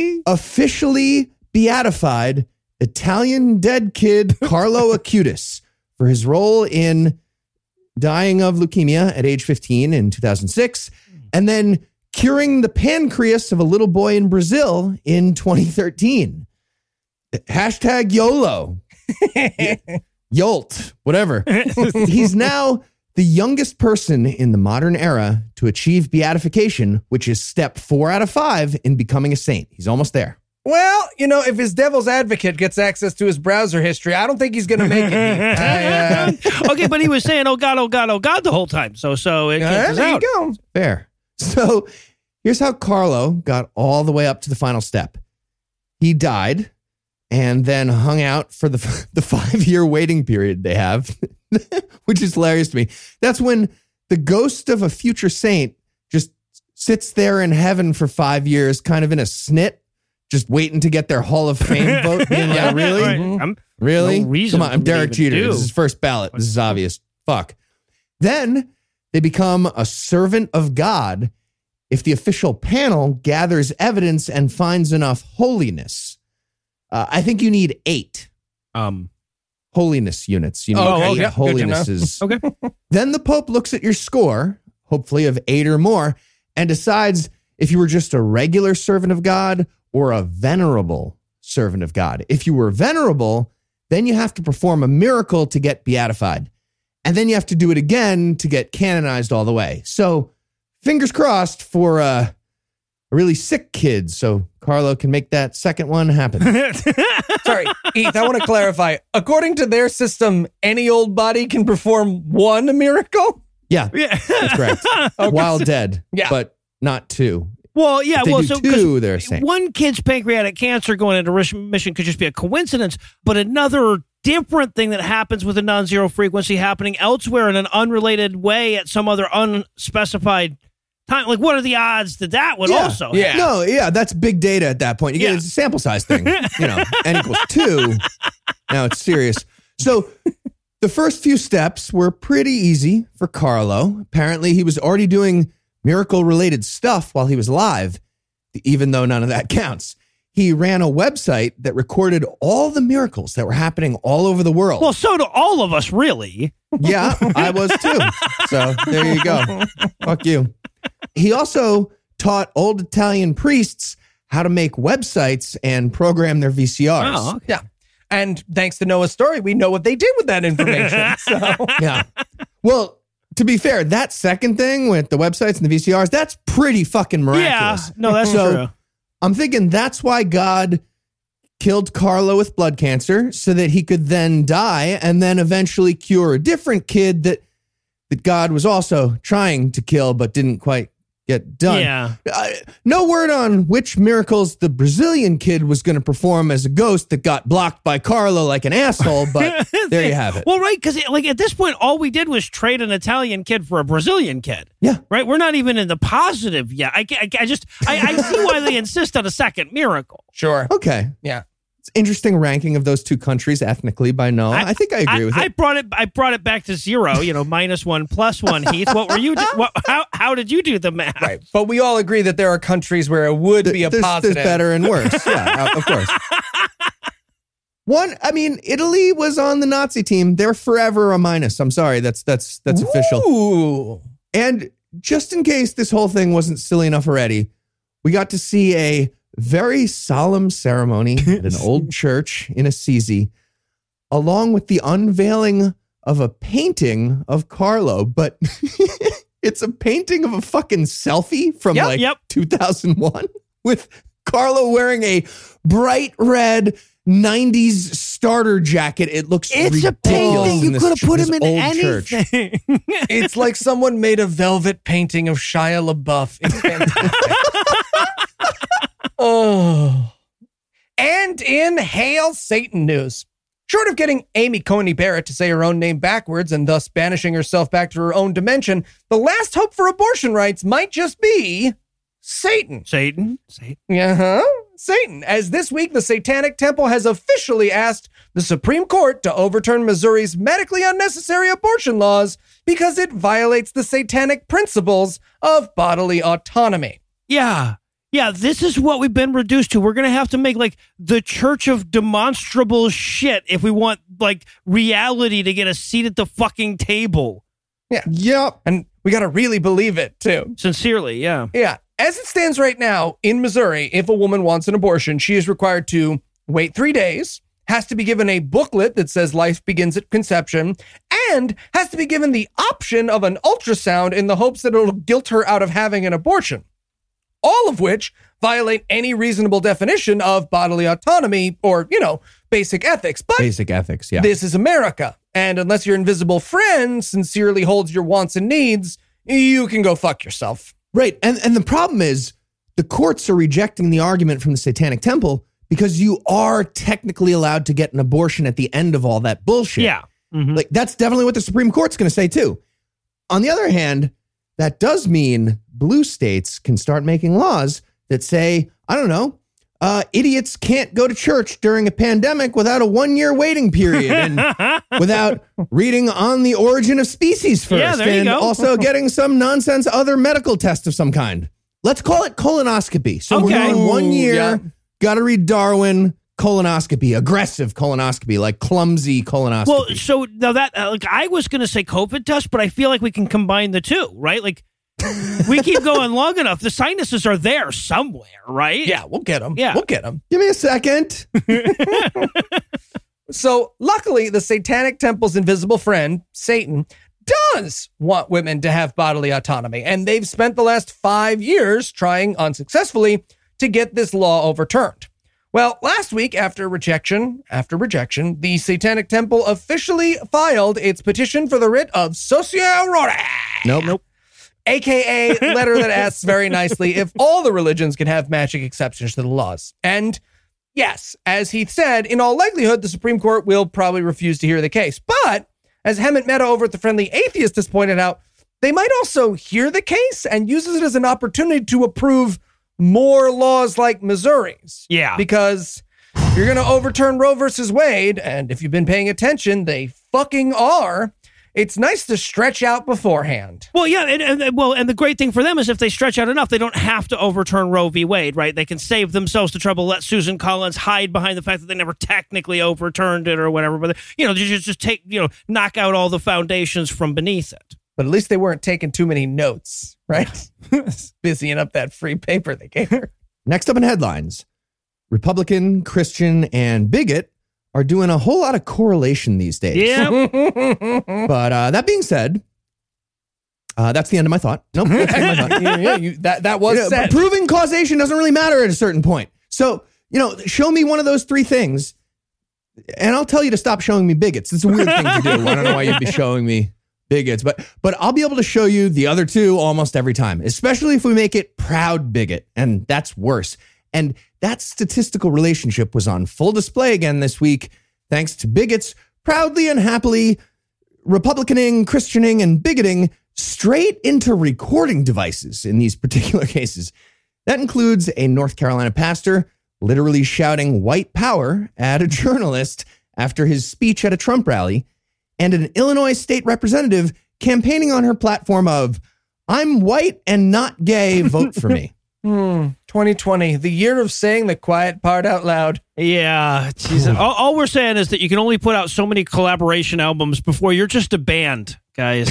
[SPEAKER 8] officially beatified Italian dead kid Carlo Acutis for his role in dying of leukemia at age fifteen in two thousand six, and then curing the pancreas of a little boy in Brazil in twenty thirteen. Hashtag YOLO. Yolt, whatever. He's now the youngest person in the modern era to achieve beatification, which is step four out of five in becoming a saint. He's almost there.
[SPEAKER 11] Well, you know, if his devil's advocate gets access to his browser history, I don't think he's going to make it. I,
[SPEAKER 2] uh... okay, but he was saying, "Oh God, oh God, oh God," the whole time. So, so it
[SPEAKER 11] uh, there
[SPEAKER 2] out.
[SPEAKER 11] you go.
[SPEAKER 8] Fair. So here's how Carlo got all the way up to the final step. He died and then hung out for the the five-year waiting period they have, which is hilarious to me. That's when the ghost of a future saint just sits there in heaven for five years, kind of in a snit, just waiting to get their Hall of Fame vote. Being like, really?
[SPEAKER 2] Right. I'm,
[SPEAKER 8] really?
[SPEAKER 2] No reason
[SPEAKER 8] Come on, I'm Derek Jeter.
[SPEAKER 2] Do.
[SPEAKER 8] This is his first ballot. This is obvious. Fuck. Then they become a servant of God if the official panel gathers evidence and finds enough holiness. Uh, I think you need eight
[SPEAKER 2] um,
[SPEAKER 8] holiness units. You need
[SPEAKER 2] oh,
[SPEAKER 8] eight
[SPEAKER 2] okay.
[SPEAKER 8] holinesses.
[SPEAKER 2] Okay.
[SPEAKER 8] Then the Pope looks at your score, hopefully of eight or more, and decides if you were just a regular servant of God or a venerable servant of God. If you were venerable, then you have to perform a miracle to get beatified. And then you have to do it again to get canonized all the way. So fingers crossed for uh, a really sick kid so Carlo can make that second one happen.
[SPEAKER 11] Sorry, Heath, I want to clarify. According to their system, any old body can perform one miracle?
[SPEAKER 8] Yeah,
[SPEAKER 2] yeah.
[SPEAKER 8] That's correct.
[SPEAKER 11] Okay.
[SPEAKER 8] While dead,
[SPEAKER 11] yeah.
[SPEAKER 8] but not two.
[SPEAKER 2] Well, yeah,
[SPEAKER 8] if they
[SPEAKER 2] well,
[SPEAKER 8] do
[SPEAKER 2] so
[SPEAKER 8] two, they're saying.
[SPEAKER 2] One kid's pancreatic cancer going into remission could just be a coincidence, but another different thing that happens with a non-zero frequency happening elsewhere in an unrelated way at some other unspecified time. Like, what are the odds that that would
[SPEAKER 8] yeah.
[SPEAKER 2] also
[SPEAKER 8] yeah.
[SPEAKER 2] happen?
[SPEAKER 8] No, yeah, that's big data at that point. You get
[SPEAKER 2] Yeah.
[SPEAKER 8] it's a sample size thing. You know, n equals two. Now it's serious. So the first few steps were pretty easy for Carlo. Apparently, he was already doing miracle-related stuff while he was alive, even though none of that counts. He ran a website that recorded all the miracles that were happening all over the world.
[SPEAKER 2] Well, so do all of us, really.
[SPEAKER 8] Yeah, I was too. So there you go. Fuck you. He also taught old Italian priests how to make websites and program their V C Rs.
[SPEAKER 11] Oh, okay. Yeah. And thanks to Noah's story, we know what they did with that information. So
[SPEAKER 8] yeah. Well, to be fair, that second thing with the websites and the V C Rs, that's pretty fucking miraculous.
[SPEAKER 2] Yeah, no, that's
[SPEAKER 8] so,
[SPEAKER 2] true.
[SPEAKER 8] I'm thinking that's why God killed Carlo with blood cancer so that he could then die and then eventually cure a different kid that that God was also trying to kill but didn't quite get done.
[SPEAKER 2] Yeah.
[SPEAKER 8] Uh, no word on which miracles the Brazilian kid was going to perform as a ghost that got blocked by Carlo like an asshole, but there you have it.
[SPEAKER 2] Well, right, because like at this point, all we did was trade an Italian kid for a Brazilian kid.
[SPEAKER 8] Yeah.
[SPEAKER 2] Right? We're not even in the positive yet. I, I, I just, I, I see why they insist on a second miracle.
[SPEAKER 11] Sure.
[SPEAKER 8] Okay.
[SPEAKER 11] Yeah.
[SPEAKER 8] It's interesting ranking of those two countries ethnically by Noah. I, I think I agree
[SPEAKER 2] I,
[SPEAKER 8] with
[SPEAKER 2] I
[SPEAKER 8] it.
[SPEAKER 2] brought it. I brought it back to zero. You know, minus one, plus one. Heath, what were you? Do, what, how how did you do the math?
[SPEAKER 11] Right. But we all agree that there are countries where it would be a
[SPEAKER 8] there's,
[SPEAKER 11] positive.
[SPEAKER 8] There's better and worse. Yeah, of course. One, I mean, Italy was on the Nazi team. They're forever a minus. I'm sorry. That's that's that's
[SPEAKER 11] Ooh.
[SPEAKER 8] official. And just in case this whole thing wasn't silly enough already, we got to see a very solemn ceremony at an old church in Assisi, along with the unveiling of a painting of Carlo, but it's a painting of a fucking selfie from
[SPEAKER 2] Yep,
[SPEAKER 8] like
[SPEAKER 2] yep.
[SPEAKER 8] two thousand one with Carlo wearing a bright red nineties starter jacket. It looks
[SPEAKER 2] It's a
[SPEAKER 8] ridiculous.
[SPEAKER 2] painting.
[SPEAKER 8] in
[SPEAKER 2] You
[SPEAKER 8] this
[SPEAKER 2] could have
[SPEAKER 8] ch-
[SPEAKER 2] put
[SPEAKER 8] this
[SPEAKER 2] him in
[SPEAKER 8] old church.
[SPEAKER 2] anything.
[SPEAKER 11] It's like someone made a velvet painting of Shia LaBeouf. It's fantastic. Oh. And in Hail Satan news, short of getting Amy Coney Barrett to say her own name backwards and thus banishing herself back to her own dimension, the last hope for abortion rights might just be Satan.
[SPEAKER 2] Satan. Satan.
[SPEAKER 11] Uh-huh. Satan. As this week, the Satanic Temple has officially asked the Supreme Court to overturn Missouri's medically unnecessary abortion laws because it violates the satanic principles of bodily autonomy.
[SPEAKER 2] Yeah. Yeah, this is what we've been reduced to. We're going to have to make like the church of demonstrable shit if we want like reality to get a seat at the fucking table.
[SPEAKER 11] Yeah.
[SPEAKER 8] Yep.
[SPEAKER 11] And we got to really believe it too.
[SPEAKER 2] Sincerely, yeah.
[SPEAKER 11] Yeah. As it stands right now in Missouri, if a woman wants an abortion, she is required to wait three days, has to be given a booklet that says life begins at conception, and has to be given the option of an ultrasound in the hopes that it'll guilt her out of having an abortion. All of which violate any reasonable definition of bodily autonomy or, you know, basic ethics. But
[SPEAKER 8] Basic ethics, yeah.
[SPEAKER 11] this is America. And unless your invisible friend sincerely holds your wants and needs, you can go fuck yourself.
[SPEAKER 8] Right. And and the problem is the courts are rejecting the argument from the Satanic Temple because you are technically allowed to get an abortion at the end of all that bullshit.
[SPEAKER 2] Yeah. Mm-hmm.
[SPEAKER 8] Like that's definitely what the Supreme Court's going to say too. On the other hand, that does mean blue states can start making laws that say, I don't know, uh, idiots can't go to church during a pandemic without a one-year waiting period and without reading On the Origin of Species first
[SPEAKER 2] Yeah, there you
[SPEAKER 8] and
[SPEAKER 2] go.
[SPEAKER 8] also getting some nonsense other medical test of some kind. Let's call it colonoscopy. So we're
[SPEAKER 2] Okay.
[SPEAKER 8] going one year,
[SPEAKER 11] yeah.
[SPEAKER 8] got to read Darwin, colonoscopy, aggressive colonoscopy, like clumsy colonoscopy.
[SPEAKER 2] Well, so now that uh, like I was going to say COVID test, but I feel like we can combine the two, right? Like we keep going long enough. The sinuses are there somewhere, right?
[SPEAKER 11] Yeah, we'll get them.
[SPEAKER 2] Yeah.
[SPEAKER 11] We'll get them.
[SPEAKER 8] Give me a second.
[SPEAKER 11] So luckily, the Satanic Temple's invisible friend, Satan, does want women to have bodily autonomy. And they've spent the last five years trying unsuccessfully to get this law overturned. Well, last week, after rejection after rejection, the Satanic Temple officially filed its petition for the writ of certiorari.
[SPEAKER 8] Nope. Nope.
[SPEAKER 11] A K A letter that asks very nicely if all the religions can have matching exceptions to the laws. And yes, as Heath said, in all likelihood, the Supreme Court will probably refuse to hear the case. But as Hemant Mehta over at The Friendly Atheist has pointed out, they might also hear the case and use it as an opportunity to approve more laws like Missouri's.
[SPEAKER 2] Yeah.
[SPEAKER 11] Because you're going to overturn Roe versus Wade, and if you've been paying attention, they fucking are. It's nice to stretch out beforehand.
[SPEAKER 2] Well, yeah, and, and well, and the great thing for them is if they stretch out enough, they don't have to overturn Roe v. Wade, right? They can save themselves the trouble, let Susan Collins hide behind the fact that they never technically overturned it or whatever. But, you know, just, just take, you know, knock out all the foundations from beneath it.
[SPEAKER 11] But at least they weren't taking too many notes, right? Busying up that free paper they gave her.
[SPEAKER 8] Next up in headlines, Republican, Christian, and bigot are doing a whole lot of correlation these days.
[SPEAKER 2] Yeah.
[SPEAKER 8] But uh, that being said, uh, that's the end of my thought. Nope. That's the end of my thought.
[SPEAKER 11] yeah, yeah, you, that, that was
[SPEAKER 8] you know,
[SPEAKER 11] said.
[SPEAKER 8] Proving causation doesn't really matter at a certain point. So, you know, show me one of those three things, and I'll tell you to stop showing me bigots. It's a weird thing to do. I don't know why you'd be showing me bigots, but but I'll be able to show you the other two almost every time, especially if we make it proud bigot, and that's worse. And that statistical relationship was on full display again this week, thanks to bigots proudly and happily Republicaning, Christianing, and bigoting straight into recording devices in these particular cases. That includes a North Carolina pastor literally shouting white power at a journalist after his speech at a Trump rally, and an Illinois state representative campaigning on her platform of, "I'm white and not gay, vote for me."
[SPEAKER 11] Hmm. twenty twenty, the year of saying the quiet part out loud.
[SPEAKER 2] Yeah. Jesus. all, all we're saying is that you can only put out so many collaboration albums before you're just a band, guys.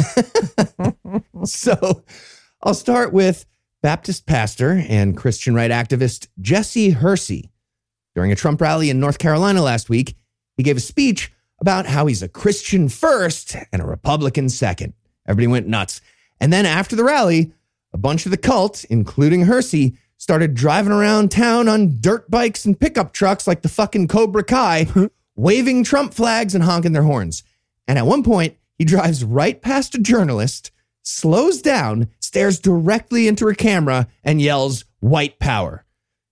[SPEAKER 8] So I'll start with Baptist pastor and Christian right activist Jesse Hersey. During a Trump rally in North Carolina last week, he gave a speech about how he's a Christian first and a Republican second. Everybody went nuts. And then after the rally, a bunch of the cult, including Hersey, started driving around town on dirt bikes and pickup trucks like the fucking Cobra Kai, waving Trump flags and honking their horns. And at one point, he drives right past a journalist, slows down, stares directly into her camera, and yells, "White power."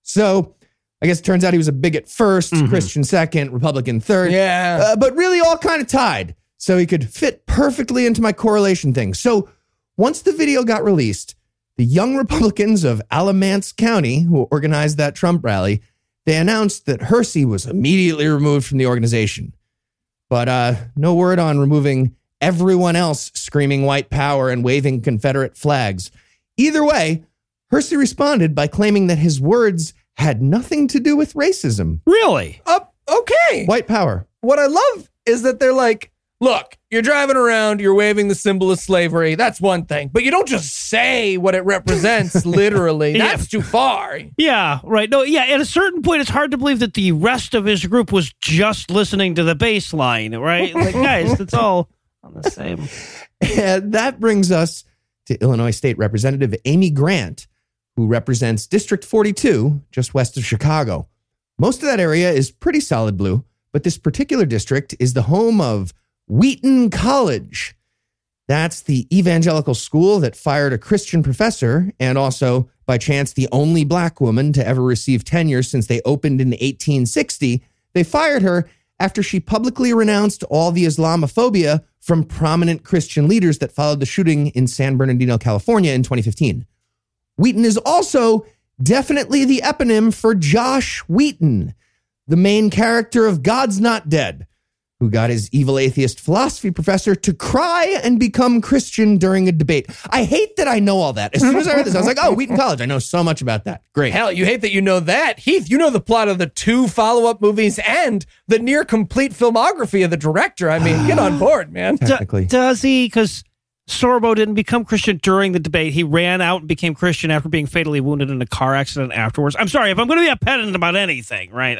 [SPEAKER 8] So I guess it turns out he was a bigot first, mm-hmm. Christian second, Republican third.
[SPEAKER 11] Yeah.
[SPEAKER 8] Uh, but really all kind of tied. So he could fit perfectly into my correlation thing. So once the video got released, the Young Republicans of Alamance County, who organized that Trump rally, they announced that Hersey was immediately removed from the organization. But uh, no word on removing everyone else screaming white power and waving Confederate flags. Either way, Hersey responded by claiming that his words had nothing to do with racism.
[SPEAKER 2] Really?
[SPEAKER 11] Uh, okay.
[SPEAKER 8] White power.
[SPEAKER 11] What I love is that they're like, look, you're driving around, you're waving the symbol of slavery. That's one thing. But you don't just say what it represents, literally.
[SPEAKER 2] Yeah.
[SPEAKER 11] That's too far.
[SPEAKER 2] Yeah, right. No, yeah, at a certain point, it's hard to believe that the rest of his group was just listening to the bass line, right? Like, guys, that's all on the same.
[SPEAKER 8] And that brings us to Illinois State Representative Amy Grant, who represents District forty-two, just west of Chicago. Most of that area is pretty solid blue, but this particular district is the home of Wheaton College. That's the evangelical school that fired a Christian professor and also, by chance, the only black woman to ever receive tenure since they opened in eighteen sixty. They fired her after she publicly renounced all the Islamophobia from prominent Christian leaders that followed the shooting in San Bernardino, California in twenty fifteen. Wheaton is also definitely the eponym for Josh Wheaton, the main character of God's Not Dead, who got his evil atheist philosophy professor to cry and become Christian during a debate. I hate that I know all that. As soon as I heard this, I was like, oh, Wheaton College. I know so much about that. Great.
[SPEAKER 11] Hell, you hate that you know that. Heath, you know the plot of the two follow-up movies and the near-complete filmography of the director. I mean, get on board, man.
[SPEAKER 8] Technically.
[SPEAKER 2] D- does he? Because Sorbo didn't become Christian during the debate. He ran out and became Christian after being fatally wounded in a car accident afterwards. I'm sorry, if I'm going to be a pedant about anything, right?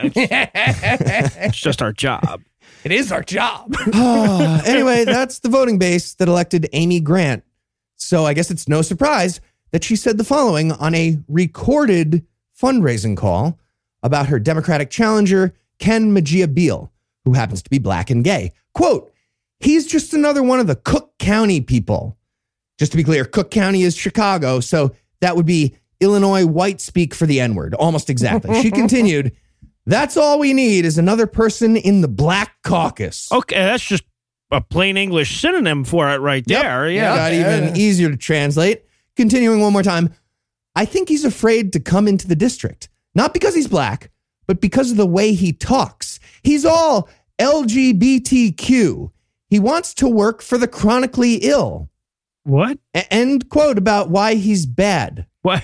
[SPEAKER 2] It's just our job.
[SPEAKER 11] It is our job.
[SPEAKER 8] Oh, anyway, that's the voting base that elected Amy Grant. So I guess it's no surprise that she said the following on a recorded fundraising call about her Democratic challenger, Ken Magia Beal, who happens to be black and gay. Quote, "He's just another one of the Cook County people." Just to be clear, Cook County is Chicago, so that would be Illinois white speak for the N-word, almost exactly. She continued, "That's all we need is another person in the black caucus."
[SPEAKER 2] Okay, that's just a plain English synonym for it right
[SPEAKER 8] Yep.
[SPEAKER 2] there. Yeah.
[SPEAKER 8] Got even easier to translate. Continuing one more time. I think he's afraid to come into the district. Not because he's black, but because of the way he talks. He's all L G B T Q. He wants to work for the chronically ill.
[SPEAKER 2] What?
[SPEAKER 8] A- end quote about why he's bad.
[SPEAKER 2] What?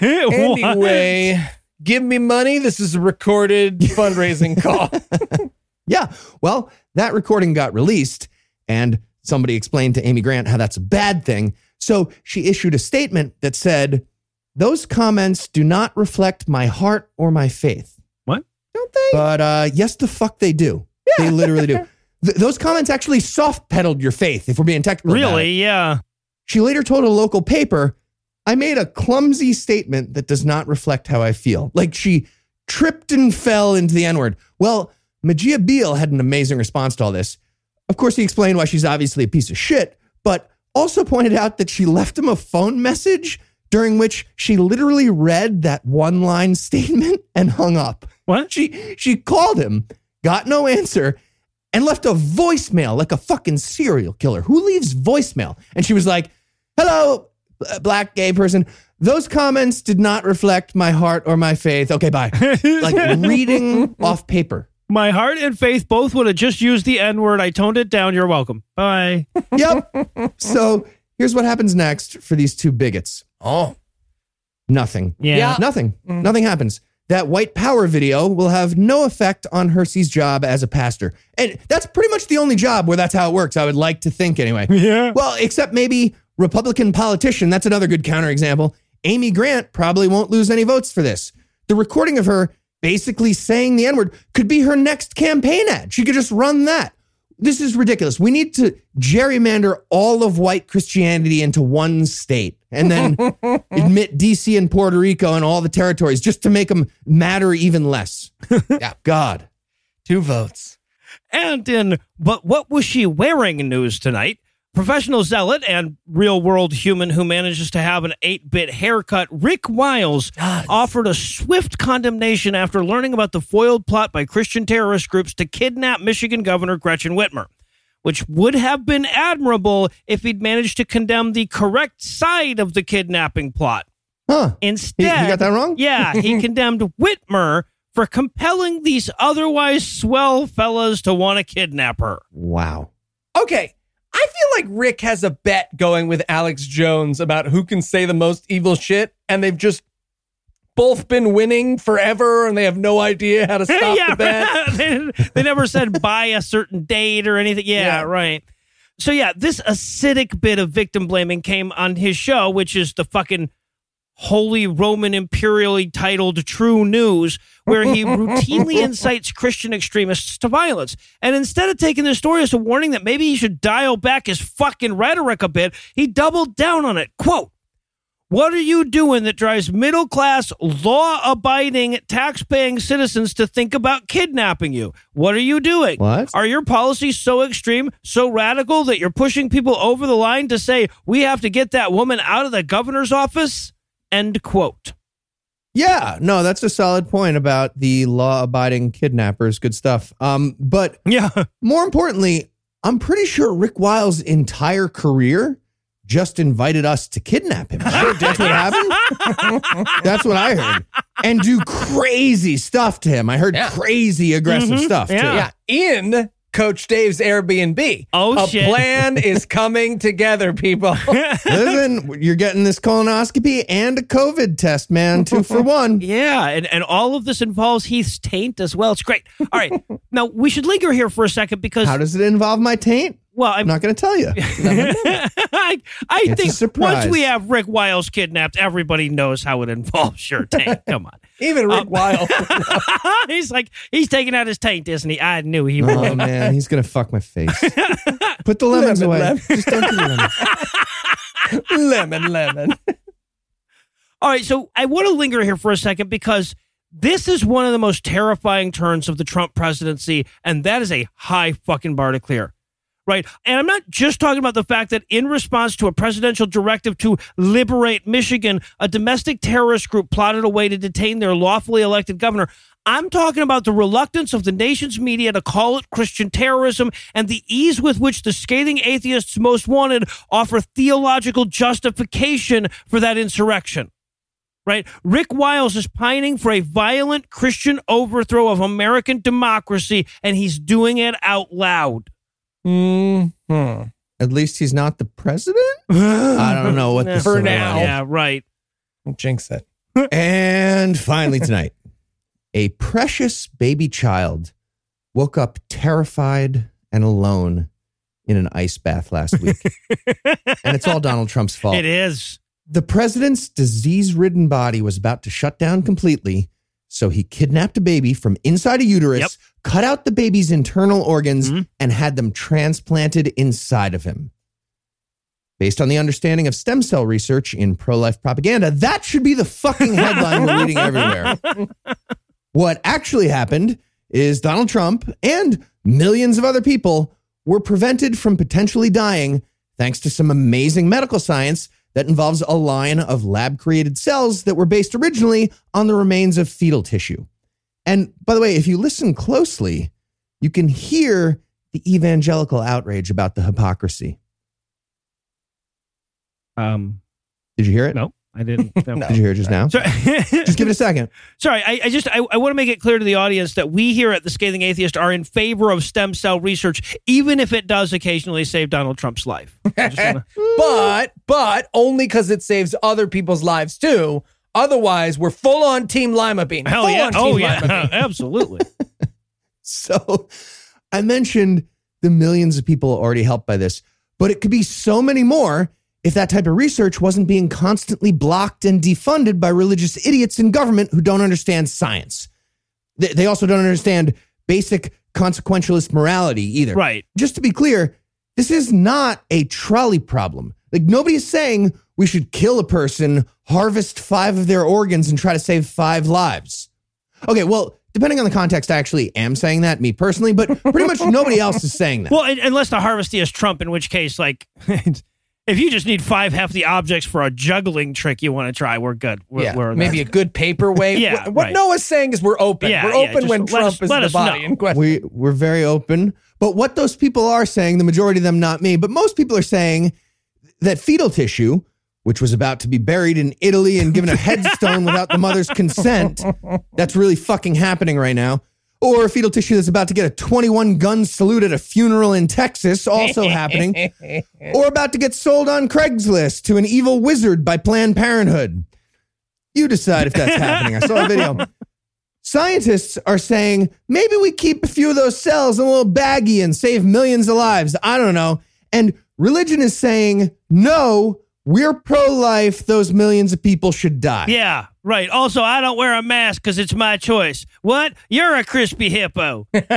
[SPEAKER 11] Anyway, give me money. This is a recorded fundraising call.
[SPEAKER 8] Yeah. Well, that recording got released, and somebody explained to Amy Grant how that's a bad thing. So she issued a statement that said, those comments do not reflect my heart or my faith.
[SPEAKER 2] What?
[SPEAKER 8] Don't they? But uh, yes, the fuck they do. Yeah. They literally do. Th- those comments actually soft pedaled your faith, if we're being technical.
[SPEAKER 2] Really? Yeah.
[SPEAKER 8] She later told a local paper, I made a clumsy statement that does not reflect how I feel. Like she tripped and fell into the N-word. Well, Majia Beal had an amazing response to all this. Of course, he explained why she's obviously a piece of shit, but also pointed out that she left him a phone message during which she literally read that one-line statement and hung up.
[SPEAKER 2] What?
[SPEAKER 8] She she called him, got no answer, and left a voicemail like a fucking serial killer. Who leaves voicemail? And she was like, hello, black gay person. Those comments did not reflect my heart or my faith. Okay, bye. Like reading off paper.
[SPEAKER 2] My heart and faith both would have just used the N-word. I toned it down. You're welcome. Bye.
[SPEAKER 8] Yep. So here's what happens next for these two bigots.
[SPEAKER 11] Oh.
[SPEAKER 8] Nothing.
[SPEAKER 2] Yeah. Yeah.
[SPEAKER 8] Nothing.
[SPEAKER 11] Mm.
[SPEAKER 8] Nothing happens. That white power video will have no effect on Hersey's job as a pastor. And that's pretty much the only job where that's how it works, I would like to think anyway.
[SPEAKER 2] Yeah.
[SPEAKER 8] Well, except maybe Republican politician. That's another good counterexample. Amy Grant probably won't lose any votes for this. The recording of her basically saying the N-word could be her next campaign ad. She could just run that. This is ridiculous. We need to gerrymander all of white Christianity into one state and then admit D C and Puerto Rico and all the territories just to make them matter even less. Yeah, God.
[SPEAKER 11] Two votes.
[SPEAKER 2] And in But What Was She Wearing news tonight, professional zealot and real-world human who manages to have an eight-bit haircut, Rick Wiles, God. offered a swift condemnation after learning about the foiled plot by Christian terrorist groups to kidnap Michigan Governor Gretchen Whitmer, which would have been admirable if he'd managed to condemn the correct side of the kidnapping plot.
[SPEAKER 8] Huh.
[SPEAKER 2] Instead,
[SPEAKER 8] He, he got that wrong?
[SPEAKER 2] Yeah, he condemned Whitmer for compelling these otherwise swell fellas to want to kidnap her.
[SPEAKER 8] Wow.
[SPEAKER 11] Okay. I feel like Rick has a bet going with Alex Jones about who can say the most evil shit, and they've just both been winning forever, and they have no idea how to stop
[SPEAKER 2] yeah,
[SPEAKER 11] the bet.
[SPEAKER 2] they, they never said by a certain date or anything. Yeah,
[SPEAKER 11] Yeah.
[SPEAKER 2] right. So yeah, this acidic bit of victim blaming came on his show, which is the fucking Holy Roman Imperially titled True News, where he routinely incites Christian extremists to violence. And instead of taking the story as a warning that maybe he should dial back his fucking rhetoric a bit, he doubled down on it. Quote, what are you doing that drives middle-class, law-abiding, tax-paying citizens to think about kidnapping you? What are you doing?
[SPEAKER 8] What?
[SPEAKER 2] Are your policies so extreme, so radical that you're pushing people over the line to say, we have to get that woman out of the governor's office? End quote.
[SPEAKER 8] Yeah, no, that's a solid point about the law-abiding kidnappers. Good stuff. Um, but
[SPEAKER 2] yeah,
[SPEAKER 8] more importantly, I'm pretty sure Rick Wiles' entire career just invited us to kidnap him. That's what happened. That's what I heard. And do crazy stuff to him. I heard
[SPEAKER 11] Yeah.
[SPEAKER 8] crazy aggressive
[SPEAKER 2] Mhm,
[SPEAKER 8] stuff too.
[SPEAKER 2] yeah.
[SPEAKER 11] Yeah, in Coach Dave's Airbnb.
[SPEAKER 2] Oh,
[SPEAKER 11] a
[SPEAKER 2] shit.
[SPEAKER 11] plan is coming together, people.
[SPEAKER 8] Listen, you're getting this colonoscopy and a COVID test, man. Two for one.
[SPEAKER 2] Yeah, and, and all of this involves Heath's taint as well. It's great. All right. Now, we should linger here for a second because...
[SPEAKER 8] How does it involve my taint?
[SPEAKER 2] Well, I'm
[SPEAKER 8] I'm not going to tell you.
[SPEAKER 2] I, I
[SPEAKER 8] It's a
[SPEAKER 2] think
[SPEAKER 8] surprise.
[SPEAKER 2] once we have Rick Wiles kidnapped, everybody knows how it involves your taint. Come on.
[SPEAKER 11] Even Rick
[SPEAKER 2] Um,
[SPEAKER 11] Wiles.
[SPEAKER 2] he's like, he's taking out his taint, isn't he? I knew he would.
[SPEAKER 8] Oh, man, he's going to fuck my face. Put the lemons
[SPEAKER 11] Lemon,
[SPEAKER 8] away.
[SPEAKER 11] lemon.
[SPEAKER 8] Just don't do the lemons.
[SPEAKER 11] lemon, lemon.
[SPEAKER 2] All right, so I want to linger here for a second because this is one of the most terrifying turns of the Trump presidency, and that is a high fucking bar to clear. Right. And I'm not just talking about the fact that in response to a presidential directive to liberate Michigan, a domestic terrorist group plotted a way to detain their lawfully elected governor. I'm talking about the reluctance of the nation's media to call it Christian terrorism and the ease with which the scathing atheists most wanted offer theological justification for that insurrection. Right? Rick Wiles is pining for a violent Christian overthrow of American democracy, and he's doing it out loud.
[SPEAKER 11] Mm-hmm.
[SPEAKER 8] At least he's not the president? I don't know what this
[SPEAKER 11] For
[SPEAKER 8] is
[SPEAKER 11] now.
[SPEAKER 8] about.
[SPEAKER 2] Yeah, right.
[SPEAKER 11] Jinx it.
[SPEAKER 8] And finally tonight, a precious baby child woke up terrified and alone in an ice bath last week. And it's all Donald Trump's fault.
[SPEAKER 2] It is.
[SPEAKER 8] The president's disease-ridden body was about to shut down completely, so he kidnapped a baby from inside a uterus,
[SPEAKER 2] Yep.
[SPEAKER 8] cut out the baby's internal organs,
[SPEAKER 2] Mm-hmm.
[SPEAKER 8] and had them transplanted inside of him. Based on the understanding of stem cell research in pro-life propaganda, that should be the fucking headline we're reading everywhere. What actually happened is Donald Trump and millions of other people were prevented from potentially dying thanks to some amazing medical science that involves a line of lab-created cells that were based originally on the remains of fetal tissue. And by the way, if you listen closely, you can hear the evangelical outrage about the hypocrisy.
[SPEAKER 2] Um,
[SPEAKER 8] Did you hear it?
[SPEAKER 2] No, I didn't. No.
[SPEAKER 8] Did you hear it just now?
[SPEAKER 2] Sorry.
[SPEAKER 8] Just give it a second.
[SPEAKER 2] Sorry, I, I just I, I want to make it clear to the audience that we here at The Scathing Atheist are in favor of stem cell research, even if it does occasionally save Donald Trump's life. I just wanna-
[SPEAKER 11] but, but only because it saves other people's lives too. Otherwise, we're full on Team Lima Bean.
[SPEAKER 2] Hell
[SPEAKER 11] full
[SPEAKER 2] yeah.
[SPEAKER 11] on Team
[SPEAKER 2] Oh,
[SPEAKER 11] Lima
[SPEAKER 2] yeah.
[SPEAKER 11] Bean.
[SPEAKER 2] Absolutely.
[SPEAKER 8] So I mentioned the millions of people already helped by this, but it could be so many more if that type of research wasn't being constantly blocked and defunded by religious idiots in government who don't understand science. They, they also don't understand basic consequentialist morality either.
[SPEAKER 2] Right.
[SPEAKER 8] Just to be clear, this is not a trolley problem. Like, nobody is saying we should kill a person, harvest five of their organs, and try to save five lives. Okay, well, depending on the context, I actually am saying that, me personally, but pretty much nobody else is saying that.
[SPEAKER 2] Well, un- unless the harvestee is Trump, in which case, like, if you just need five hefty objects for a juggling trick you want to try, we're good. We're,
[SPEAKER 11] Yeah,
[SPEAKER 2] we're
[SPEAKER 11] maybe a good paperweight.
[SPEAKER 2] Yeah,
[SPEAKER 11] What, what
[SPEAKER 2] right.
[SPEAKER 11] Noah's saying is we're open.
[SPEAKER 2] Yeah,
[SPEAKER 11] we're
[SPEAKER 2] yeah,
[SPEAKER 11] open
[SPEAKER 2] just
[SPEAKER 11] when
[SPEAKER 2] let
[SPEAKER 11] Trump
[SPEAKER 2] us-
[SPEAKER 11] is
[SPEAKER 2] let
[SPEAKER 11] the
[SPEAKER 2] us
[SPEAKER 11] body
[SPEAKER 2] know.
[SPEAKER 11] in question.
[SPEAKER 8] We, we're very open. But what those people are saying, the majority of them, not me, but most people are saying that fetal tissue, which was about to be buried in Italy and given a headstone without the mother's consent, that's really fucking happening right now. Or fetal tissue that's about to get a twenty-one gun salute at a funeral in Texas, also happening. Or about to get sold on Craigslist to an evil wizard by Planned Parenthood. You decide if that's happening. I saw a video. Scientists are saying maybe we keep a few of those cells in a little baggie and save millions of lives. I don't know. And religion is saying, no, we're pro-life. Those millions of people should die.
[SPEAKER 2] Yeah, right. Also, I don't wear a mask because it's my choice. What? You're a crispy hippo.
[SPEAKER 11] And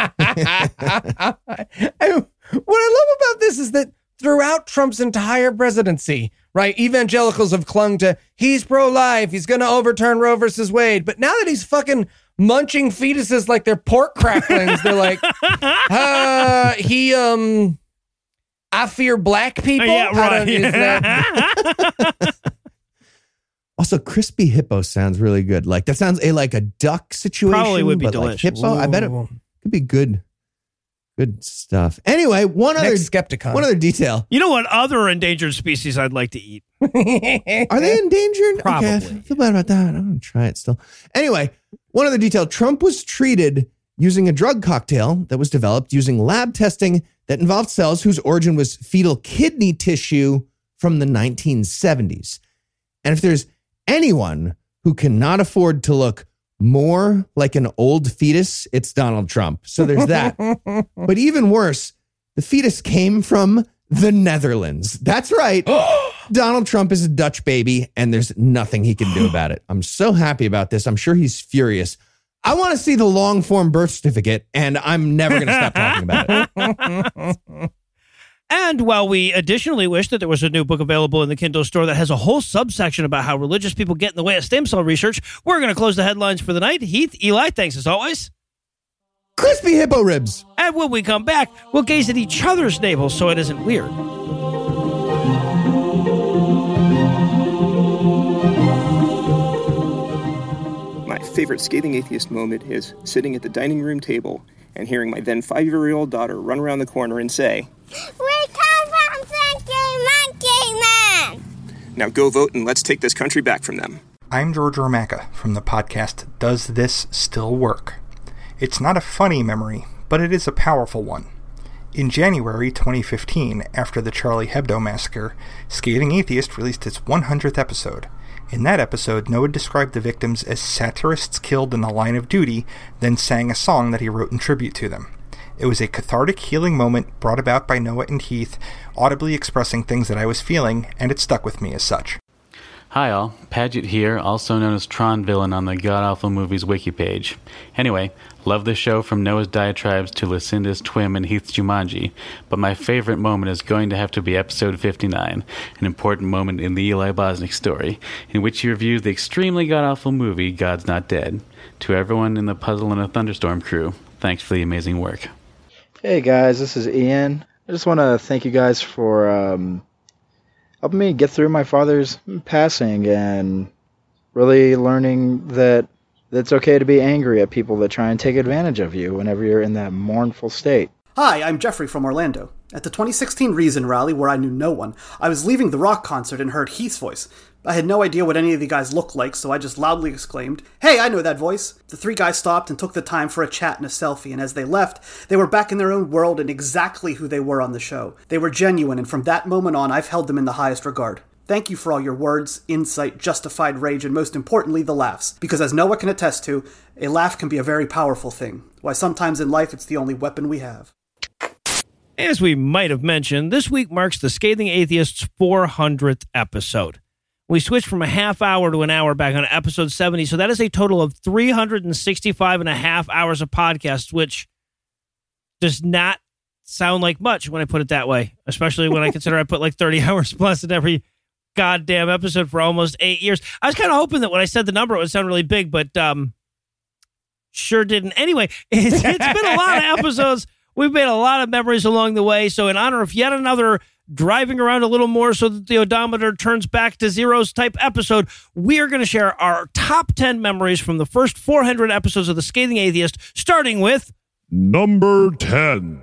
[SPEAKER 11] what I love about this is that throughout Trump's entire presidency, right, evangelicals have clung to, he's pro-life, he's going to overturn Roe versus Wade. But now that he's fucking munching fetuses like they're pork cracklings, they're like, uh, he, um, I fear black people.
[SPEAKER 2] Yeah,
[SPEAKER 11] I
[SPEAKER 2] right.
[SPEAKER 11] don't- is that-
[SPEAKER 8] Also, crispy hippo sounds really good. Like, that sounds a like a duck situation.
[SPEAKER 2] Probably would be
[SPEAKER 8] but like
[SPEAKER 2] delicious.
[SPEAKER 8] hippo, I bet it
[SPEAKER 11] Ooh.
[SPEAKER 8] could be good. Good stuff. Anyway, one other
[SPEAKER 11] Next Skepticon.
[SPEAKER 8] one other detail.
[SPEAKER 2] You know what other endangered species I'd like to eat?
[SPEAKER 8] Are they endangered?
[SPEAKER 2] Probably.
[SPEAKER 8] Okay, I feel bad about that. I'm going to try it still. Anyway, one other detail. Trump was treated using a drug cocktail that was developed using lab testing that involved cells whose origin was fetal kidney tissue from the nineteen seventies. And if there's anyone who cannot afford to look more like an old fetus, it's Donald Trump. So there's that. But even worse, the fetus came from the Netherlands. That's right. Donald Trump is a Dutch baby, and there's nothing he can do about it. I'm so happy about this. I'm sure he's furious. I want to see the long form birth certificate, and I'm never going to stop talking about it.
[SPEAKER 2] And while we additionally wish that there was a new book available in the Kindle store that has a whole subsection about how religious people get in the way of stem cell research, we're going to close the headlines for the night. Heath, Eli, thanks as always.
[SPEAKER 8] Crispy hippo ribs.
[SPEAKER 2] And when we come back, we'll gaze at each other's navels so it isn't weird.
[SPEAKER 18] My favorite Scathing Atheist moment is sitting at the dining room table and hearing my then five-year-old daughter run around the corner and say,
[SPEAKER 19] "We come from Thinking Monkey Man!"
[SPEAKER 18] "Now go vote and let's take this country back from them."
[SPEAKER 20] I'm George Romaka from the podcast Does This Still Work? It's not a funny memory, but it is a powerful one. In January twenty fifteen, after the Charlie Hebdo massacre, Scathing Atheist released its one hundredth episode. In that episode, Noah described the victims as satirists killed in the line of duty, then sang a song that he wrote in tribute to them. It was a cathartic, healing moment brought about by Noah and Heath, audibly expressing things that I was feeling, and it stuck with me as such.
[SPEAKER 21] Hi all, Paget here, also known as Tron Villain on the God Awful Movies wiki page. Anyway, love the show from Noah's diatribes to Lucinda's Twim and Heath's Jumanji, but my favorite moment is going to have to be episode fifty-nine, an important moment in the Eli Bosnick story, in which he reviews the extremely God Awful movie God's Not Dead. To everyone in the Puzzle in a Thunderstorm crew, thanks for the amazing work.
[SPEAKER 22] Hey guys, this is Ian. I just want to thank you guys for um, helping me get through my father's passing and really learning that it's okay to be angry at people that try and take advantage of you whenever you're in that mournful state.
[SPEAKER 23] Hi, I'm Jeffrey from Orlando. At the twenty sixteen Reason rally, where I knew no one, I was leaving the rock concert and heard Heath's voice. I had no idea what any of the guys looked like, so I just loudly exclaimed, "Hey, I know that voice!" The three guys stopped and took the time for a chat and a selfie, and as they left, they were back in their own world and exactly who they were on the show. They were genuine, and from that moment on, I've held them in the highest regard. Thank you for all your words, insight, justified rage, and most importantly, the laughs. Because as Noah can attest to, a laugh can be a very powerful thing. Why sometimes in life, it's the only weapon we have.
[SPEAKER 2] As we might have mentioned, this week marks the Scathing Atheist's four hundredth episode. We switched from a half hour to an hour back on episode seventy, so that is a total of three hundred sixty-five and a half hours of podcasts, which does not sound like much when I put it that way, especially when I consider I put like thirty hours plus in every goddamn episode for almost eight years. I was kind of hoping that when I said the number, it would sound really big, but um, sure didn't. Anyway, it's, it's been a lot of episodes. We've made a lot of memories along the way. So in honor of yet another driving around a little more so that the odometer turns back to zeros type episode, we are going to share our top ten memories from the first four hundred episodes of The Scathing Atheist, starting with
[SPEAKER 17] number ten.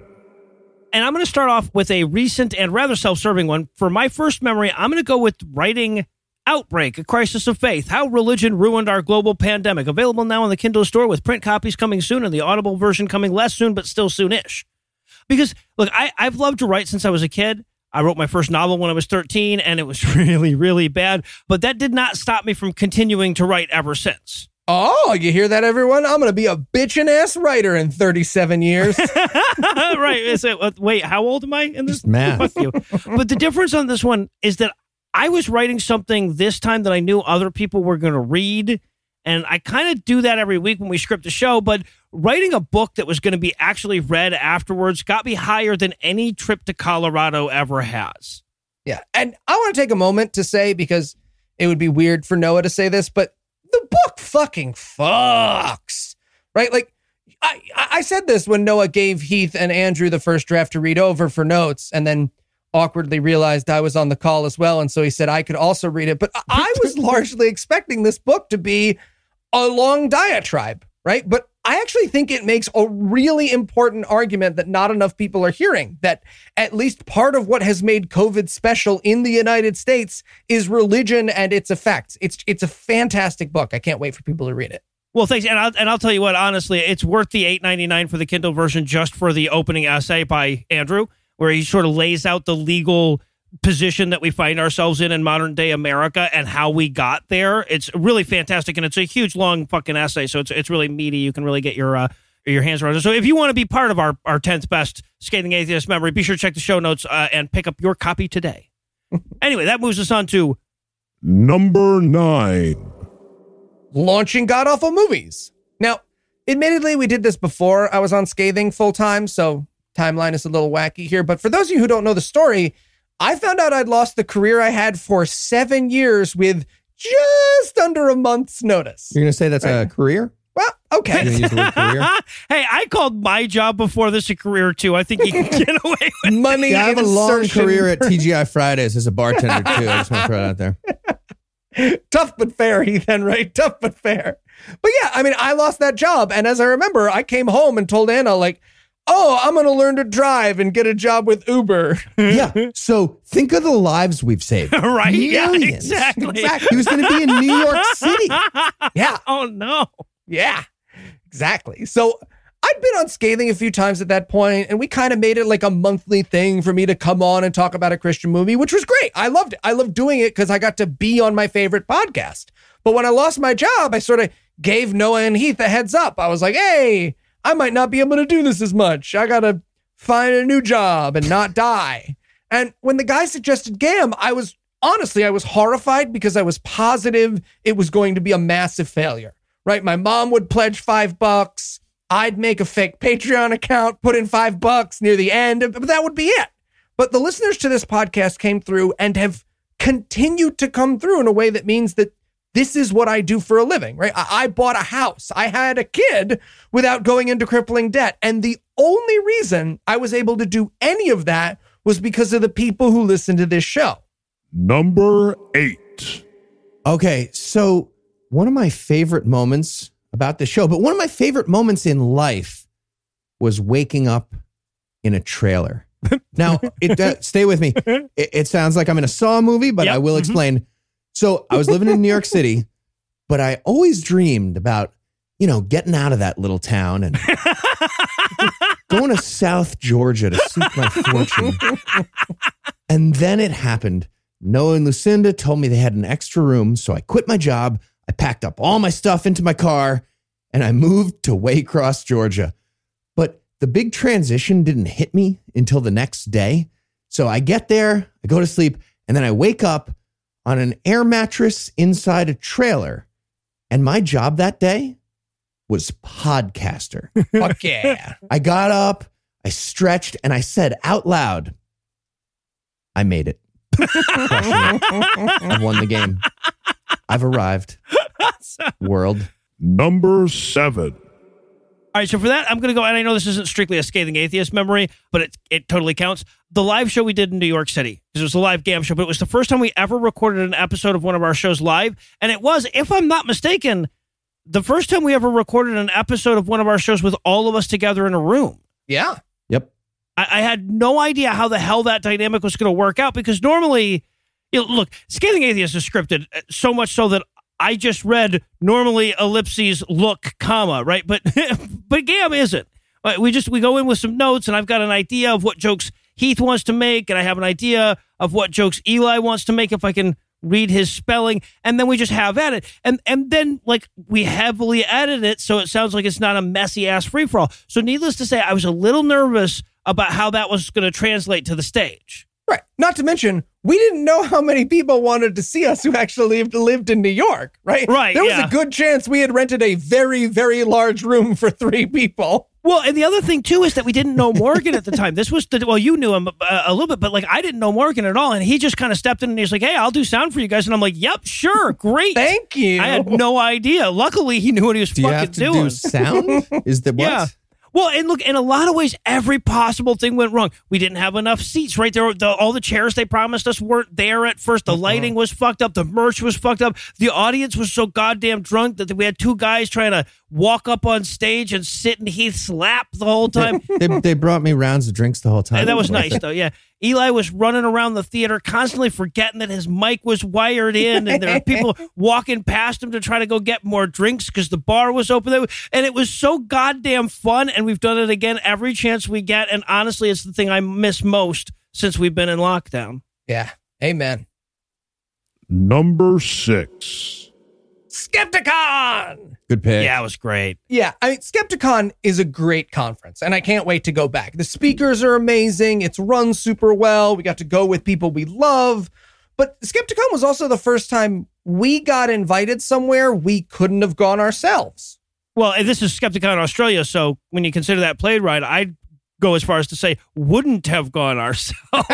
[SPEAKER 2] And I'm going to start off with a recent and rather self-serving one. For my first memory, I'm going to go with writing Outbreak, A Crisis of Faith, How Religion Ruined Our Global Pandemic. Available now in the Kindle store with print copies coming soon and the Audible version coming less soon, but still soonish. Because, look, I, I've loved to write since I was a kid. I wrote my first novel when I was thirteen, and it was really, really bad. But that did not stop me from continuing to write ever since.
[SPEAKER 11] Oh, you hear that, everyone? I'm going to be a bitchin' ass writer in thirty-seven years.
[SPEAKER 2] Right. Is it, wait, how old am I in this?
[SPEAKER 8] Just math.
[SPEAKER 2] Fuck you. But the difference on this one is that I was writing something this time that I knew other people were going to read. And I kind of do that every week when we script the show. But writing a book that was going to be actually read afterwards got me higher than any trip to Colorado ever has.
[SPEAKER 11] Yeah. And I want to take a moment to say, because it would be weird for Noah to say this, but the book fucking fucks, right? Like, I, I said this when Noah gave Heath and Andrew the first draft to read over for notes, and then awkwardly realized I was on the call as well, and so he said I could also read it. But I was largely expecting this book to be a long diatribe, right? But I actually think it makes a really important argument that not enough people are hearing, that at least part of what has made COVID special in the United States is religion and its effects. It's it's a fantastic book. I can't wait for people to read it.
[SPEAKER 2] Well, thanks. And I'll, and I'll tell you what, honestly, it's worth the eight ninety-nine for the Kindle version just for the opening essay by Andrew, where he sort of lays out the legal position that we find ourselves in in modern day America and how we got there. It's really fantastic, and it's a huge, long fucking essay, so it's it's really meaty. You can really get your uh, your hands around it. So if you want to be part of our, our tenth best Scathing Atheist memory, be sure to check the show notes uh, and pick up your copy today. Anyway, that moves us on to
[SPEAKER 17] number nine.
[SPEAKER 11] Launching God-awful movies. Now, admittedly, we did this before I was on Scathing full-time, so timeline is a little wacky here. But for those of you who don't know the story, I found out I'd lost the career I had for seven years with just under a month's notice.
[SPEAKER 8] You're going to say that's right? A career?
[SPEAKER 11] Well, okay.
[SPEAKER 8] Use the word career?
[SPEAKER 2] Hey, I called my job before this a career, too. I think you can get away with
[SPEAKER 11] money.
[SPEAKER 8] Yeah, I have a long career at T G I Fridays as a bartender, too. I just want to throw it out there.
[SPEAKER 11] Tough but fair, Heath Enright. Tough but fair. But yeah, I mean, I lost that job. And as I remember, I came home and told Anna, like, oh, I'm going to learn to drive and get a job with Uber.
[SPEAKER 8] Yeah. So think of the lives we've saved.
[SPEAKER 2] Right? Yeah,
[SPEAKER 8] Millions.
[SPEAKER 2] exactly.
[SPEAKER 8] Exactly. He was going to be in New York City.
[SPEAKER 11] Yeah.
[SPEAKER 2] Oh, no.
[SPEAKER 11] Yeah, exactly. So I'd been on Scathing a few times at that point, and we kind of made it like a monthly thing for me to come on and talk about a Christian movie, which was great. I loved it. I loved doing it because I got to be on my favorite podcast. But when I lost my job, I sort of gave Noah and Heath a heads up. I was like, hey, I might not be able to do this as much. I got to find a new job and not die. And when the guy suggested Gam, I was, honestly, I was horrified because I was positive it was going to be a massive failure, right? My mom would pledge five bucks. I'd make a fake Patreon account, put in five bucks near the end, but that would be it. But the listeners to this podcast came through and have continued to come through in a way that means that this is what I do for a living, right? I, I bought a house. I had a kid without going into crippling debt. And the only reason I was able to do any of that was because of the people who listen to this show.
[SPEAKER 17] Number eight.
[SPEAKER 8] Okay, so one of my favorite moments about the show, but one of my favorite moments in life was waking up in a trailer. Now, it, uh, stay with me. It, it sounds like I'm in a Saw movie, but yep. I will explain. Mm-hmm. So I was living in New York City, but I always dreamed about, you know, getting out of that little town and going to South Georgia to seek my fortune. And then it happened. Noah and Lucinda told me they had an extra room, so I quit my job. I packed up all my stuff into my car and I moved to Waycross, Georgia. But the big transition didn't hit me until the next day. So I get there, I go to sleep, and then I wake up on an air mattress inside a trailer. And my job that day was podcaster.
[SPEAKER 11] Fuck yeah.
[SPEAKER 8] I got up, I stretched, and I said out loud, I made it. I've won the game. I've arrived. World.
[SPEAKER 17] Number seven.
[SPEAKER 2] All right, so for that, I'm going to go, and I know this isn't strictly a Scathing Atheist memory, but it it totally counts. The live show we did in New York City, because it was a live Gam show, but it was the first time we ever recorded an episode of one of our shows live, and it was, if I'm not mistaken, the first time we ever recorded an episode of one of our shows with all of us together in a room.
[SPEAKER 11] Yeah.
[SPEAKER 8] Yep.
[SPEAKER 2] I, I had no idea how the hell that dynamic was going to work out, because normally, you know, look, Scathing Atheist is scripted so much so that I just read normally ellipses look comma, right? But but Gam isn't. We just we go in with some notes, and I've got an idea of what jokes Heath wants to make, and I have an idea of what jokes Eli wants to make if I can read his spelling, and then we just have at it. And and then like we heavily edit it so it sounds like it's not a messy ass free for all. So needless to say, I was a little nervous about how that was going to translate to the stage.
[SPEAKER 11] Right. Not to mention, we didn't know how many people wanted to see us who actually lived, lived in New York, right?
[SPEAKER 2] Right.
[SPEAKER 11] There was
[SPEAKER 2] yeah.
[SPEAKER 11] a good chance we had rented a very, very large room for three people.
[SPEAKER 2] Well, and the other thing, too, is that we didn't know Morgan at the time. This was the, well, you knew him a, a little bit, but like I didn't know Morgan at all. And he just kind of stepped in and he's like, hey, I'll do sound for you guys. And I'm like, yep, sure. Great.
[SPEAKER 11] Thank you.
[SPEAKER 2] I had no idea. Luckily, he knew what he was
[SPEAKER 8] do
[SPEAKER 2] fucking
[SPEAKER 8] you have to
[SPEAKER 2] doing.
[SPEAKER 8] Do sound? Is the what?
[SPEAKER 2] Yeah. Well, and look, in a lot of ways, every possible thing went wrong. We didn't have enough seats, right? There were the, all the chairs they promised us weren't there at first. The lighting was fucked up. The merch was fucked up. The audience was so goddamn drunk that we had two guys trying to walk up on stage and sit in Heath's lap the whole time.
[SPEAKER 8] They, they, they brought me rounds of drinks the whole time.
[SPEAKER 2] And that was nice, though, yeah. Eli was running around the theater constantly forgetting that his mic was wired in, and there were people walking past him to try to go get more drinks because the bar was open. And it was so goddamn fun, and we've done it again every chance we get, and honestly, it's the thing I miss most since we've been in lockdown.
[SPEAKER 11] Yeah, amen.
[SPEAKER 17] Number six.
[SPEAKER 11] Skepticon!
[SPEAKER 8] Good pick.
[SPEAKER 2] Yeah, it was great.
[SPEAKER 11] Yeah, I mean, Skepticon is a great conference, and I can't wait to go back. The speakers are amazing. It's run super well. We got to go with people we love. But Skepticon was also the first time we got invited somewhere we couldn't have gone ourselves.
[SPEAKER 2] Well, and this is Skepticon Australia, so when you consider that plane ride, I'd go as far as to say wouldn't have gone ourselves.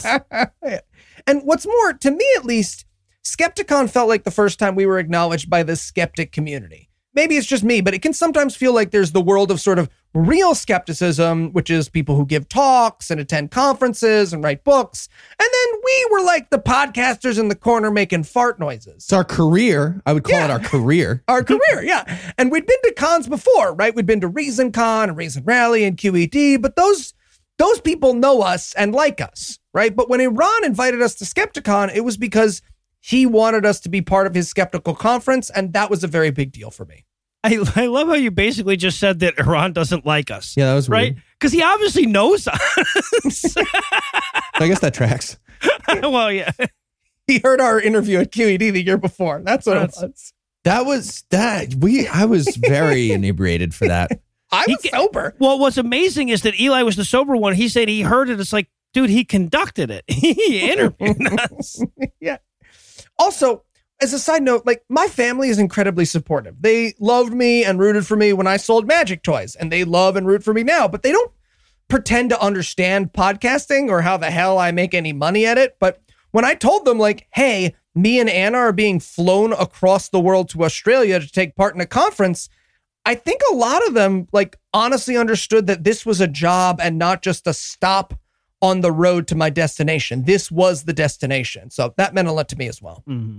[SPEAKER 11] And what's more, to me at least, Skepticon felt like the first time we were acknowledged by the skeptic community. Maybe it's just me, but it can sometimes feel like there's the world of sort of real skepticism, which is people who give talks and attend conferences and write books. And then we were like the podcasters in the corner making fart noises.
[SPEAKER 8] It's our career. I would call
[SPEAKER 11] Yeah.
[SPEAKER 8] it our career.
[SPEAKER 11] Our career, yeah. And we'd been to cons before, right? We'd been to ReasonCon and Reason Rally and Q E D, but those those people know us and like us, right? But when Iran invited us to Skepticon, it was because he wanted us to be part of his skeptical conference, and that was a very big deal for me.
[SPEAKER 2] I, I love how you basically just said that Iran doesn't like us.
[SPEAKER 8] Yeah, that was
[SPEAKER 2] right.
[SPEAKER 8] weird.
[SPEAKER 2] Because he obviously knows us.
[SPEAKER 8] I guess that tracks.
[SPEAKER 2] Well, yeah.
[SPEAKER 11] He heard our interview at Q E D the year before. That's what
[SPEAKER 2] That's-
[SPEAKER 11] it was.
[SPEAKER 8] That was that we. I was very inebriated for that.
[SPEAKER 11] I was
[SPEAKER 2] He-
[SPEAKER 11] sober.
[SPEAKER 2] Well, what's amazing is that Eli was the sober one. He said he heard it. It's like, dude, he conducted it. He interviewed us.
[SPEAKER 11] Yeah. Also, as a side note, like my family is incredibly supportive. They loved me and rooted for me when I sold magic toys, and they love and root for me now, but they don't pretend to understand podcasting or how the hell I make any money at it. But when I told them like, hey, me and Anna are being flown across the world to Australia to take part in a conference, I think a lot of them like honestly understood that this was a job and not just a stop on the road to my destination. This was the destination. So that meant a lot to me as well.
[SPEAKER 2] Mm-hmm.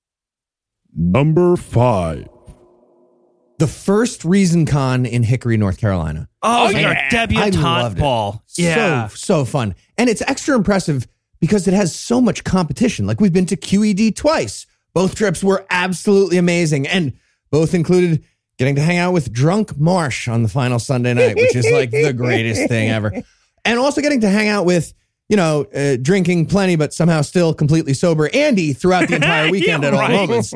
[SPEAKER 17] Number five.
[SPEAKER 8] The first ReasonCon in Hickory, North Carolina.
[SPEAKER 2] Oh,
[SPEAKER 11] yeah.
[SPEAKER 2] your
[SPEAKER 8] I
[SPEAKER 2] debutante
[SPEAKER 8] loved it.
[SPEAKER 2] ball. Yeah.
[SPEAKER 8] So, so fun. And it's extra impressive because it has so much competition. Like we've been to Q E D twice. Both trips were absolutely amazing. And both included getting to hang out with Drunk Marsh on the final Sunday night, which is like the greatest thing ever. And also getting to hang out with, you know, uh, drinking plenty, but somehow still completely sober Andy throughout the entire weekend
[SPEAKER 2] Yeah,
[SPEAKER 8] at all
[SPEAKER 2] right.
[SPEAKER 8] moments.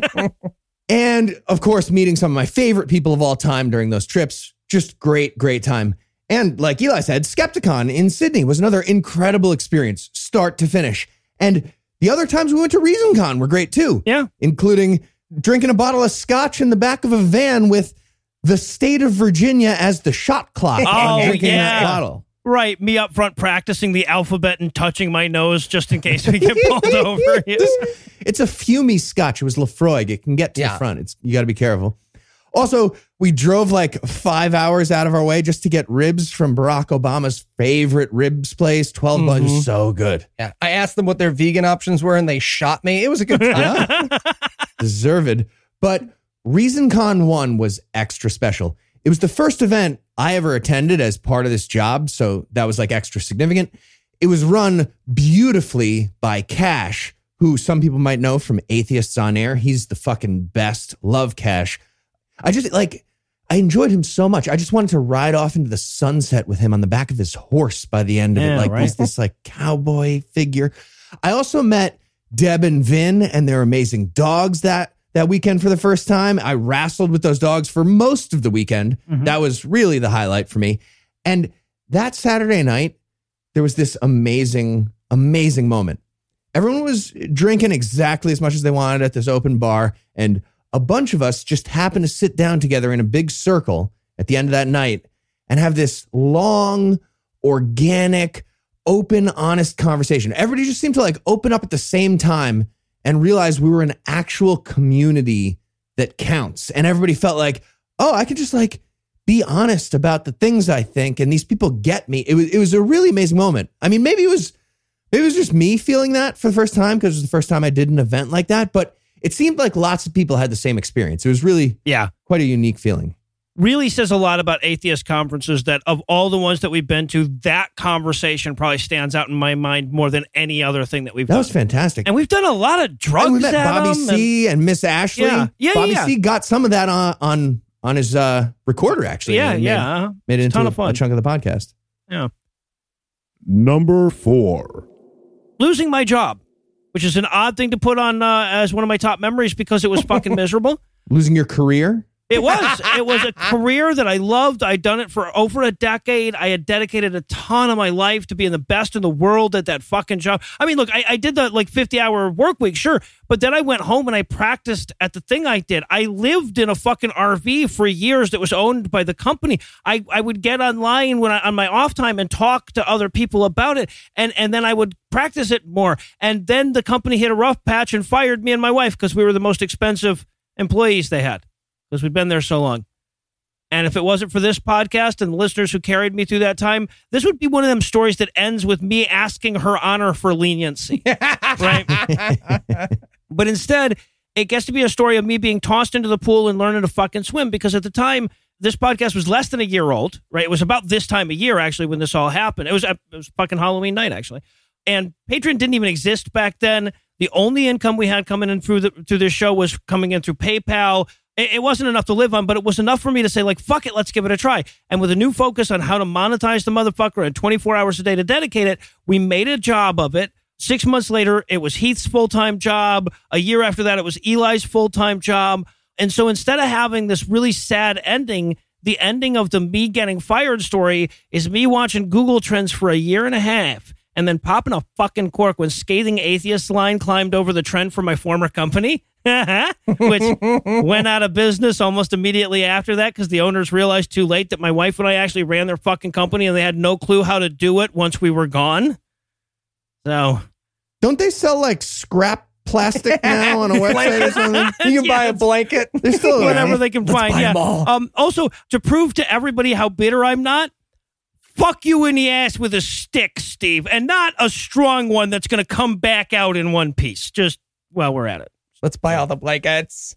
[SPEAKER 8] And of course, meeting some of my favorite people of all time during those trips. Just great, great time. And like Eli said, Skepticon in Sydney was another incredible experience, start to finish. And the other times we went to ReasonCon were great too.
[SPEAKER 2] Yeah.
[SPEAKER 8] Including drinking a bottle of scotch in the back of a van with the state of Virginia as the shot clock
[SPEAKER 2] Oh,
[SPEAKER 8] on drinking
[SPEAKER 2] yeah.
[SPEAKER 8] that bottle.
[SPEAKER 2] Right. Me up front practicing the alphabet and touching my nose just in case we get pulled over.
[SPEAKER 8] This- it's a fumey scotch. It was Lafroig. It can get to
[SPEAKER 11] Yeah.
[SPEAKER 8] the front. It's you got to be careful. Also, we drove like five hours out of our way just to get ribs from Barack Obama's favorite ribs place. twelve bucks.
[SPEAKER 11] Mhm.
[SPEAKER 8] So good.
[SPEAKER 11] Yeah. I asked them what their vegan options were and they shot me. It was a good time.
[SPEAKER 8] Deserved. But ReasonCon one was extra special. It was the first event I ever attended as part of this job, so that was like extra significant. It was run beautifully by Cash, who some people might know from Atheists on Air. He's the fucking best. Love Cash. I just like, I enjoyed him so much. I just wanted to ride off into the sunset with him on the back of his horse by the end of
[SPEAKER 2] Yeah,
[SPEAKER 8] it. Like
[SPEAKER 2] right.
[SPEAKER 8] he's this like cowboy figure. I also met Deb and Vin and their amazing dogs that that weekend for the first time. I wrestled with those dogs for most of the weekend.
[SPEAKER 2] Mhm.
[SPEAKER 8] That was really the highlight for me. And that Saturday night, there was this amazing, amazing moment. Everyone was drinking exactly as much as they wanted at this open bar. And a bunch of us just happened to sit down together in a big circle at the end of that night and have this long, organic, open, honest conversation. Everybody just seemed to like open up at the same time and realize we were an actual community that counts. And everybody felt like, oh, I could just like be honest about the things I think, and these people get me. It was it was a really amazing moment. I mean, maybe it was maybe it was just me feeling that for the first time because it was the first time I did an event like that. But it seemed like lots of people had the same experience. It was really
[SPEAKER 2] Yeah.
[SPEAKER 8] quite a unique feeling.
[SPEAKER 2] Really says a lot about atheist conferences that of all the ones that we've been to, that conversation probably stands out in my mind more than any other thing that we've
[SPEAKER 8] That
[SPEAKER 2] done.
[SPEAKER 8] was fantastic.
[SPEAKER 2] And we've done a lot of drugs
[SPEAKER 8] And we met
[SPEAKER 2] at
[SPEAKER 8] Bobby
[SPEAKER 2] them
[SPEAKER 8] C and, Miss Ashley.
[SPEAKER 2] Yeah. Yeah,
[SPEAKER 8] Bobby
[SPEAKER 2] yeah.
[SPEAKER 8] C got some of that on on, on his uh, recorder, actually.
[SPEAKER 2] Yeah,
[SPEAKER 8] and
[SPEAKER 2] yeah,
[SPEAKER 8] Made,
[SPEAKER 2] uh-huh.
[SPEAKER 8] made it
[SPEAKER 2] It's a
[SPEAKER 8] into
[SPEAKER 2] ton
[SPEAKER 8] a,
[SPEAKER 2] of fun.
[SPEAKER 8] a chunk of the podcast.
[SPEAKER 2] Yeah.
[SPEAKER 17] Number four.
[SPEAKER 2] Losing my job, which is an odd thing to put on uh, as one of my top memories because it was fucking miserable.
[SPEAKER 8] Losing your career?
[SPEAKER 2] It was. It was a career that I loved. I'd done it for over a decade. I had dedicated a ton of my life to being the best in the world at that fucking job. I mean, look, I, I did the like fifty hour work week, sure. But then I went home and I practiced at the thing I did. I lived in a fucking R V for years that was owned by the company. I, I would get online when I, on my off time and talk to other people about it. And, and then I would practice it more. And then the company hit a rough patch and fired me and my wife because we were the most expensive employees they had. Because we'd been there so long. And if it wasn't for this podcast and the listeners who carried me through that time, this would be one of them stories that ends with me asking Her Honor for leniency. Right? But instead, it gets to be a story of me being tossed into the pool and learning to fucking swim, because at the time, this podcast was less than a year old, right? It was about this time of year, actually, when this all happened. It was, it was fucking Halloween night, actually. And Patreon didn't even exist back then. The only income we had coming in through the through this show was coming in through PayPal. It wasn't enough to live on, but it was enough for me to say, like, fuck it, let's give it a try. And with a new focus on how to monetize the motherfucker and twenty-four hours a day to dedicate it, we made a job of it. Six months later, it was Heath's full-time job. A year after that, it was Eli's full-time job. And so instead of having this really sad ending, the ending of the me getting fired story is me watching Google Trends for a year and a half and then popping a fucking cork when Scathing Atheist line climbed over the trend for my former company. Which went out of business almost immediately after that because the owners realized too late that my wife and I actually ran their fucking company and they had no clue how to do it once we were gone. So,
[SPEAKER 8] don't they sell like scrap plastic now on a website or something?
[SPEAKER 11] You can
[SPEAKER 2] Yeah,
[SPEAKER 11] buy a blanket.
[SPEAKER 8] They're still
[SPEAKER 2] whatever
[SPEAKER 8] around.
[SPEAKER 2] they can
[SPEAKER 8] Let's
[SPEAKER 2] find.
[SPEAKER 8] buy
[SPEAKER 2] Yeah.
[SPEAKER 8] 'em all.
[SPEAKER 2] Um. Also, to prove to everybody how bitter I'm not, fuck you in the ass with a stick, Steve, and not a strong one that's going to come back out in one piece. Just while we're at it.
[SPEAKER 11] Let's buy all the blankets.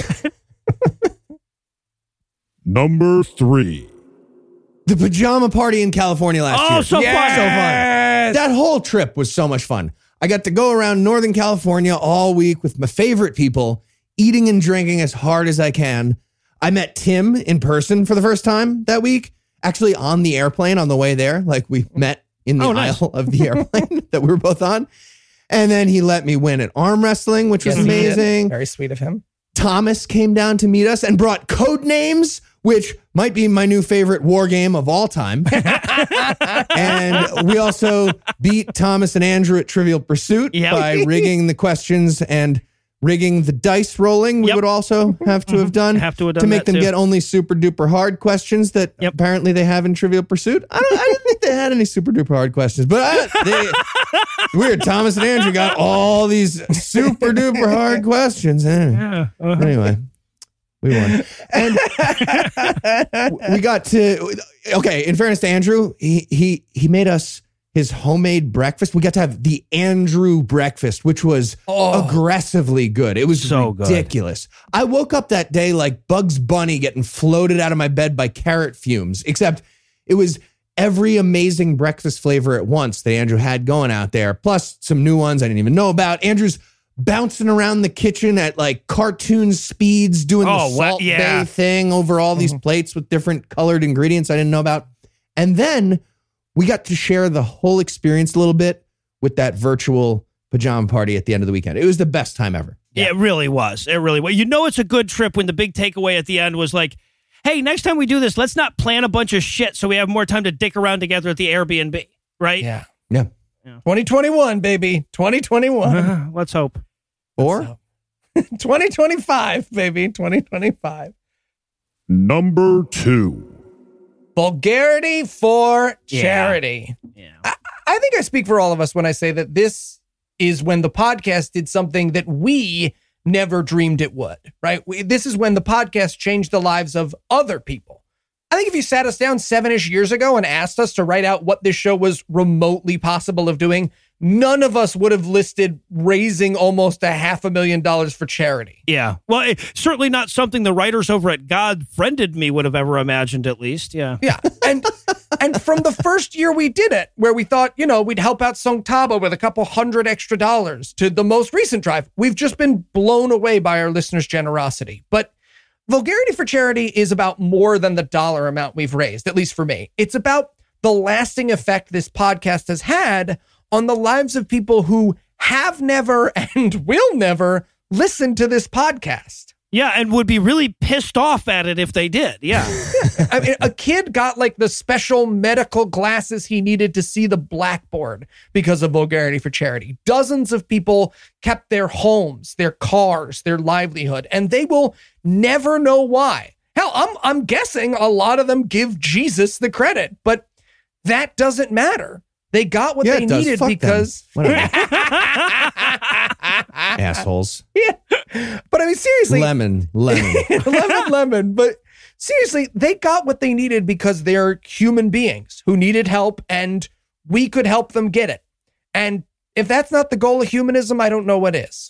[SPEAKER 17] Number three.
[SPEAKER 8] The pajama party in California last
[SPEAKER 2] Oh,
[SPEAKER 8] year.
[SPEAKER 2] so fun.
[SPEAKER 8] So fun. That whole trip was so much fun. I got to go around Northern California all week with my favorite people, eating and drinking as hard as I can. I met Tim in person for the first time that week, actually on the airplane on the way there. Like we met in the
[SPEAKER 2] Oh, nice.
[SPEAKER 8] aisle of the airplane that we were both on. And then he let me win at arm wrestling, which was
[SPEAKER 11] Yes, he did.
[SPEAKER 8] amazing.
[SPEAKER 11] Very sweet of him.
[SPEAKER 8] Thomas came down to meet us and brought Code Names, which might be my new favorite war game of all time. And we also beat Thomas and Andrew at Trivial Pursuit
[SPEAKER 2] Yep.
[SPEAKER 8] by rigging the questions and rigging the dice rolling. We
[SPEAKER 2] Yep.
[SPEAKER 8] would also have to have done,
[SPEAKER 2] Have to have done
[SPEAKER 8] to make
[SPEAKER 2] that
[SPEAKER 8] them
[SPEAKER 2] too.
[SPEAKER 8] get only super duper hard questions that
[SPEAKER 2] Yep.
[SPEAKER 8] apparently they have in Trivial Pursuit. I don't. I didn't think they had any super duper hard questions, but I, they, weird. Thomas and Andrew got all these super duper hard questions. Eh.
[SPEAKER 2] Yeah. Uh-huh.
[SPEAKER 8] Anyway, we won. And we got to, okay, in fairness to Andrew, he he he made us his homemade breakfast. We got to have the Andrew breakfast, which was
[SPEAKER 11] Oh.
[SPEAKER 8] aggressively good. It was
[SPEAKER 2] So good.
[SPEAKER 8] ridiculous. I woke up that day like Bugs Bunny getting floated out of my bed by carrot fumes, except it was every amazing breakfast flavor at once that Andrew had going out there, plus some new ones I didn't even know about. Andrew's bouncing around the kitchen at like cartoon speeds, doing
[SPEAKER 2] Oh,
[SPEAKER 8] the
[SPEAKER 2] what-
[SPEAKER 8] Salt
[SPEAKER 2] yeah.
[SPEAKER 8] Bay thing over all these plates with different colored ingredients I didn't know about. And then we got to share the whole experience a little bit with that virtual pajama party at the end of the weekend. It was the best time ever.
[SPEAKER 2] Yeah, it really was. It really was. You know it's a good trip when the big takeaway at the end was like, hey, next time we do this, let's not plan a bunch of shit so we have more time to dick around together at the Airbnb, right?
[SPEAKER 11] Yeah.
[SPEAKER 8] Yeah.
[SPEAKER 11] twenty twenty-one, baby. twenty twenty-one.
[SPEAKER 2] Let's hope.
[SPEAKER 8] Or
[SPEAKER 11] twenty twenty-five, baby. twenty twenty-five.
[SPEAKER 17] Number two.
[SPEAKER 11] Vulgarity for
[SPEAKER 2] Yeah.
[SPEAKER 11] charity.
[SPEAKER 2] Yeah.
[SPEAKER 11] I, I think I speak for all of us when I say that this is when the podcast did something that we never dreamed it would, right? We, this is when the podcast changed the lives of other people. I think if you sat us down seven-ish years ago and asked us to write out what this show was remotely possible of doing, none of us would have listed raising almost a half a million dollars for charity.
[SPEAKER 2] Yeah. Well, it, certainly not something the writers over at God Friended Me would have ever imagined, at least. Yeah.
[SPEAKER 11] Yeah. And and from the first year we did it, where we thought, you know, we'd help out Song Taba with a couple hundred extra dollars, to the most recent drive, we've just been blown away by our listeners' generosity. But Vulgarity for Charity is about more than the dollar amount we've raised, at least for me. It's about the lasting effect this podcast has had on the lives of people who have never and will never listen to this podcast.
[SPEAKER 2] Yeah, and would be really pissed off at it if they did. Yeah.
[SPEAKER 11] I mean, a kid got like the special medical glasses he needed to see the blackboard because of Vulgarity for Charity. Dozens of people kept their homes, their cars, their livelihood, and they will never know why. Hell, I'm I'm guessing a lot of them give Jesus the credit, but that doesn't matter. They got what
[SPEAKER 8] Yeah,
[SPEAKER 11] they
[SPEAKER 8] it does.
[SPEAKER 11] needed
[SPEAKER 8] Fuck
[SPEAKER 11] because
[SPEAKER 8] assholes.
[SPEAKER 11] Yeah. But I mean, seriously,
[SPEAKER 8] Lemon, lemon.
[SPEAKER 11] lemon, lemon. But seriously, they got what they needed because they're human beings who needed help, and we could help them get it. And if that's not the goal of humanism, I don't know what is.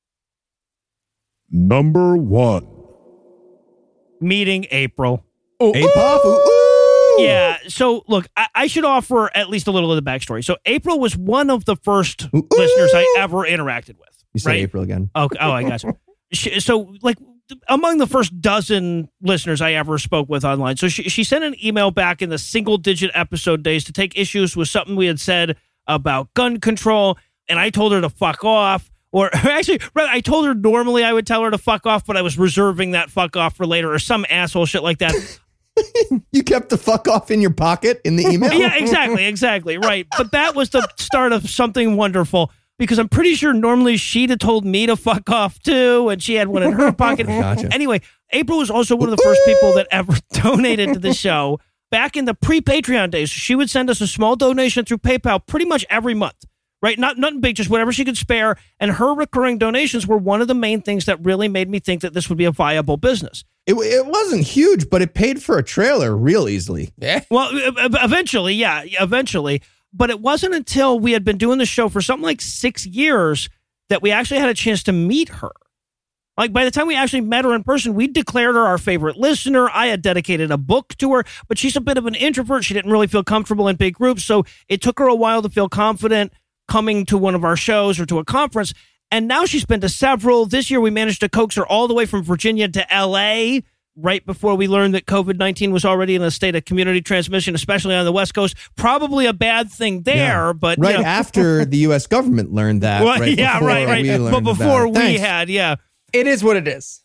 [SPEAKER 17] Number one.
[SPEAKER 2] Meeting April.
[SPEAKER 11] Ooh,
[SPEAKER 8] Apoff, ooh, ooh.
[SPEAKER 2] Yeah. So look, I, I should offer at least a little of the backstory. So April was one of the first
[SPEAKER 8] Ooh,
[SPEAKER 2] listeners I
[SPEAKER 8] ooh.
[SPEAKER 2] ever interacted with.
[SPEAKER 8] You said
[SPEAKER 2] right?
[SPEAKER 8] April again.
[SPEAKER 2] Oh, oh, I got you. She, so like among the first dozen listeners I ever spoke with online. So she, she sent an email back in the single digit episode days to take issues with something we had said about gun control. And I told her to fuck off. Or actually, I told her normally I would tell her to fuck off, but I was reserving that fuck off for later or some asshole shit like that.
[SPEAKER 8] You kept the fuck off in your pocket in the email?
[SPEAKER 2] Yeah, exactly, exactly. Right. But that was the start of something wonderful, because I'm pretty sure normally she'd have told me to fuck off too, and she had one in her pocket.
[SPEAKER 8] Gotcha.
[SPEAKER 2] Anyway, April was also one of the first people that ever donated to the show back in the pre-Patreon days. She would send us a small donation through PayPal pretty much every month. Right? Not nothing big, just whatever she could spare. And her recurring donations were one of the main things that really made me think that this would be a viable business.
[SPEAKER 8] It, it wasn't huge, but it paid for a trailer real easily.
[SPEAKER 11] Yeah.
[SPEAKER 2] Well, e- eventually, yeah, eventually. But it wasn't until we had been doing the show for something like six years that we actually had a chance to meet her. Like, by the time we actually met her in person, we declared her our favorite listener. I had dedicated a book to her, but she's a bit of an introvert. She didn't really feel comfortable in big groups, so it took her a while to feel confident coming to one of our shows or to a conference. And now she's been to several. This year, we managed to coax her all the way from Virginia to L A right before we learned that COVID nineteen was already in a state of community transmission, especially on the West Coast. Probably a bad thing there,
[SPEAKER 8] Yeah.
[SPEAKER 2] but
[SPEAKER 8] right
[SPEAKER 2] you know.
[SPEAKER 8] after the U S government learned that.
[SPEAKER 2] Well,
[SPEAKER 8] right
[SPEAKER 2] yeah,
[SPEAKER 8] before
[SPEAKER 2] right, right.
[SPEAKER 8] we learned
[SPEAKER 2] But before
[SPEAKER 8] about it.
[SPEAKER 2] we
[SPEAKER 8] Thanks.
[SPEAKER 2] had, yeah.
[SPEAKER 11] It is what it is.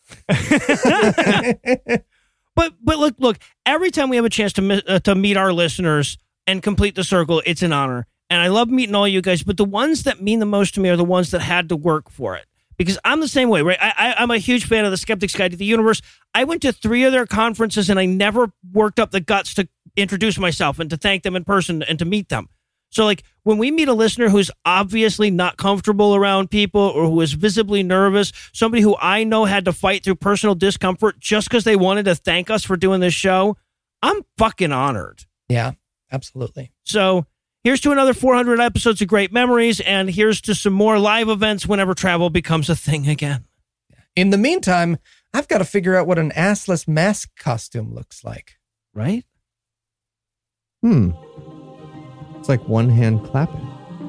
[SPEAKER 2] But but look, look. Every time we have a chance to mi- uh, to meet our listeners and complete the circle, it's an honor. And I love meeting all you guys, but the ones that mean the most to me are the ones that had to work for it. Because I'm the same way, right? I, I, I'm a huge fan of the Skeptic's Guide to the Universe. I went to three of their conferences, and I never worked up the guts to introduce myself and to thank them in person and to meet them. So, like, when we meet a listener who's obviously not comfortable around people or who is visibly nervous, somebody who I know had to fight through personal discomfort just because they wanted to thank us for doing this show, I'm fucking honored.
[SPEAKER 11] Yeah, absolutely.
[SPEAKER 2] So here's to another four hundred episodes of great memories, and here's to some more live events whenever travel becomes a thing again.
[SPEAKER 11] In the meantime, I've got to figure out what an assless mask costume looks like.
[SPEAKER 2] Right?
[SPEAKER 8] Hmm. It's like one hand clapping.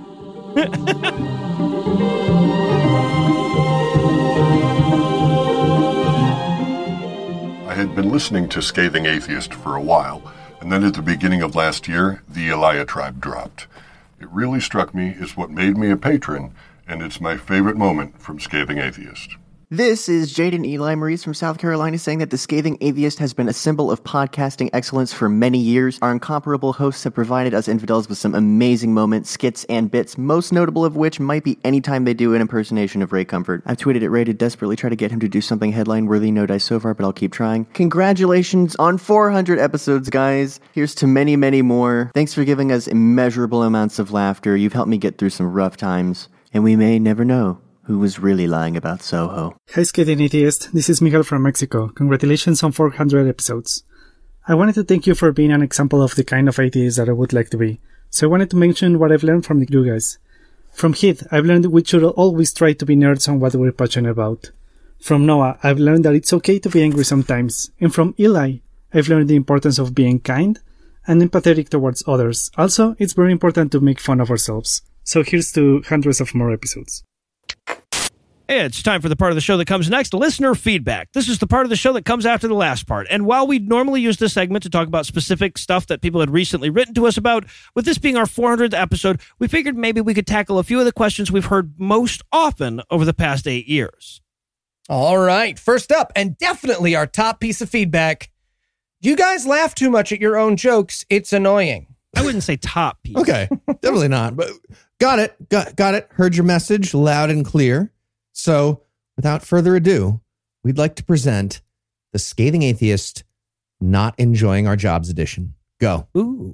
[SPEAKER 9] I had been listening to Scathing Atheist for a while, and then at the beginning of last year, the Elia Tribe dropped. It really struck me as what made me a patron, and it's my favorite moment from Scathing Atheist.
[SPEAKER 3] This is Jaden Eli Maurice from South Carolina saying that the Scathing Atheist has been a symbol of podcasting excellence for many years. Our incomparable hosts have provided us infidels with some amazing moments, skits, and bits, most notable of which might be anytime they do an impersonation of Ray Comfort. I've tweeted at Ray to desperately try to get him to do something headline-worthy, no dice so far, but I'll keep trying. Congratulations on four hundred episodes, guys. Here's to many, many more. Thanks for giving us immeasurable amounts of laughter. You've helped me get through some rough times, and we may never know who was really lying about Soho.
[SPEAKER 4] Hi, Scathing Atheist. This is Miguel from Mexico. Congratulations on four hundred episodes. I wanted to thank you for being an example of the kind of atheist that I would like to be. So I wanted to mention what I've learned from you guys. From Heath, I've learned we should always try to be nerds on what we're passionate about. From Noah, I've learned that it's okay to be angry sometimes. And from Eli, I've learned the importance of being kind and empathetic towards others. Also, it's very important to make fun of ourselves. So here's to hundreds of more episodes.
[SPEAKER 2] It's time for the part of the show that comes next, listener feedback. This is the part of the show that comes after the last part. And while we normally use this segment to talk about specific stuff that people had recently written to us about, with this being our four hundredth episode, we figured maybe we could tackle a few of the questions we've heard most often over the past eight years.
[SPEAKER 11] All right. First up, and definitely our top piece of feedback. You guys laugh too much at your own jokes. It's annoying.
[SPEAKER 2] I wouldn't say top piece.
[SPEAKER 8] Okay, definitely not. But got it. Got, got it. Heard your message loud and clear. So, without further ado, we'd like to present the Scathing Atheist Not Enjoying Our Jobs edition. Go.
[SPEAKER 2] Ooh.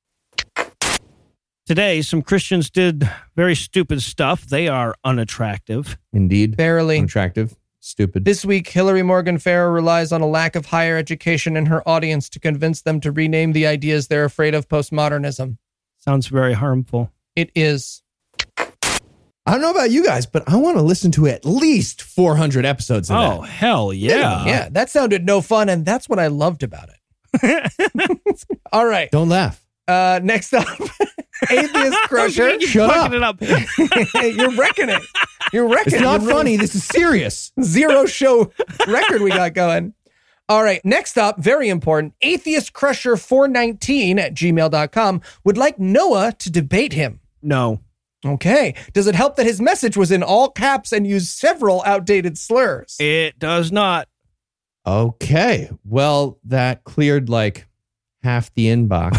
[SPEAKER 2] Today, some Christians did very stupid stuff. They are unattractive.
[SPEAKER 8] Indeed.
[SPEAKER 11] Barely.
[SPEAKER 8] Unattractive. Stupid.
[SPEAKER 11] This week, Hillary Morgan Farrer relies on a lack of higher education in her audience to convince them to rename the ideas they're afraid of postmodernism.
[SPEAKER 2] Sounds very harmful.
[SPEAKER 11] It is.
[SPEAKER 8] I don't know about you guys, but I want to listen to at least four hundred episodes of
[SPEAKER 2] Oh,
[SPEAKER 8] that.
[SPEAKER 2] hell yeah.
[SPEAKER 11] Yeah, that sounded no fun, and that's what I loved about it. All right.
[SPEAKER 8] Don't laugh.
[SPEAKER 11] Uh, next up, Atheist Crusher.
[SPEAKER 2] You're
[SPEAKER 8] Shut
[SPEAKER 2] fucking
[SPEAKER 8] up.
[SPEAKER 2] it up.
[SPEAKER 11] You're wrecking it. You're wrecking
[SPEAKER 8] It's
[SPEAKER 11] it.
[SPEAKER 8] not
[SPEAKER 11] You're really-
[SPEAKER 8] funny. This is serious.
[SPEAKER 11] Zero show record we got going. All right. Next up, very important, Atheist Crusher four nineteen at gmail dot com would like Noah to debate him.
[SPEAKER 2] No.
[SPEAKER 11] Okay. Does it help that his message was in all caps and used several outdated slurs?
[SPEAKER 2] It does not.
[SPEAKER 8] Okay. Well, that cleared like half the inbox.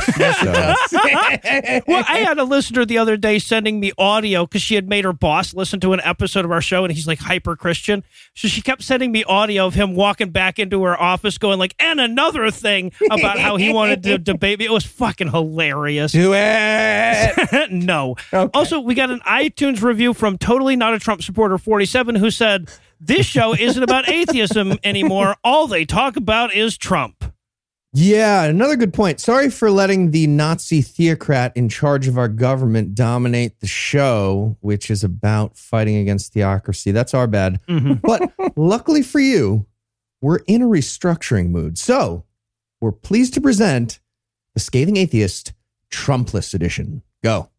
[SPEAKER 8] So.
[SPEAKER 2] Well, I had a listener the other day sending me audio because she had made her boss listen to an episode of our show, and he's like hyper Christian. So she kept sending me audio of him walking back into her office going like, and another thing about how he wanted to debate me. It was fucking hilarious.
[SPEAKER 11] Do it.
[SPEAKER 2] No.
[SPEAKER 11] Okay.
[SPEAKER 2] Also, we got an iTunes review from Totally Not a Trump Supporter forty-seven who said, this show isn't about atheism anymore. All they talk about is Trump.
[SPEAKER 8] Yeah, another good point. Sorry for letting the Nazi theocrat in charge of our government dominate the show, which is about fighting against theocracy. That's our bad.
[SPEAKER 2] Mm-hmm.
[SPEAKER 8] But luckily for you, we're in a restructuring mood. So we're pleased to present the Scathing Atheist Trumpless edition. Go.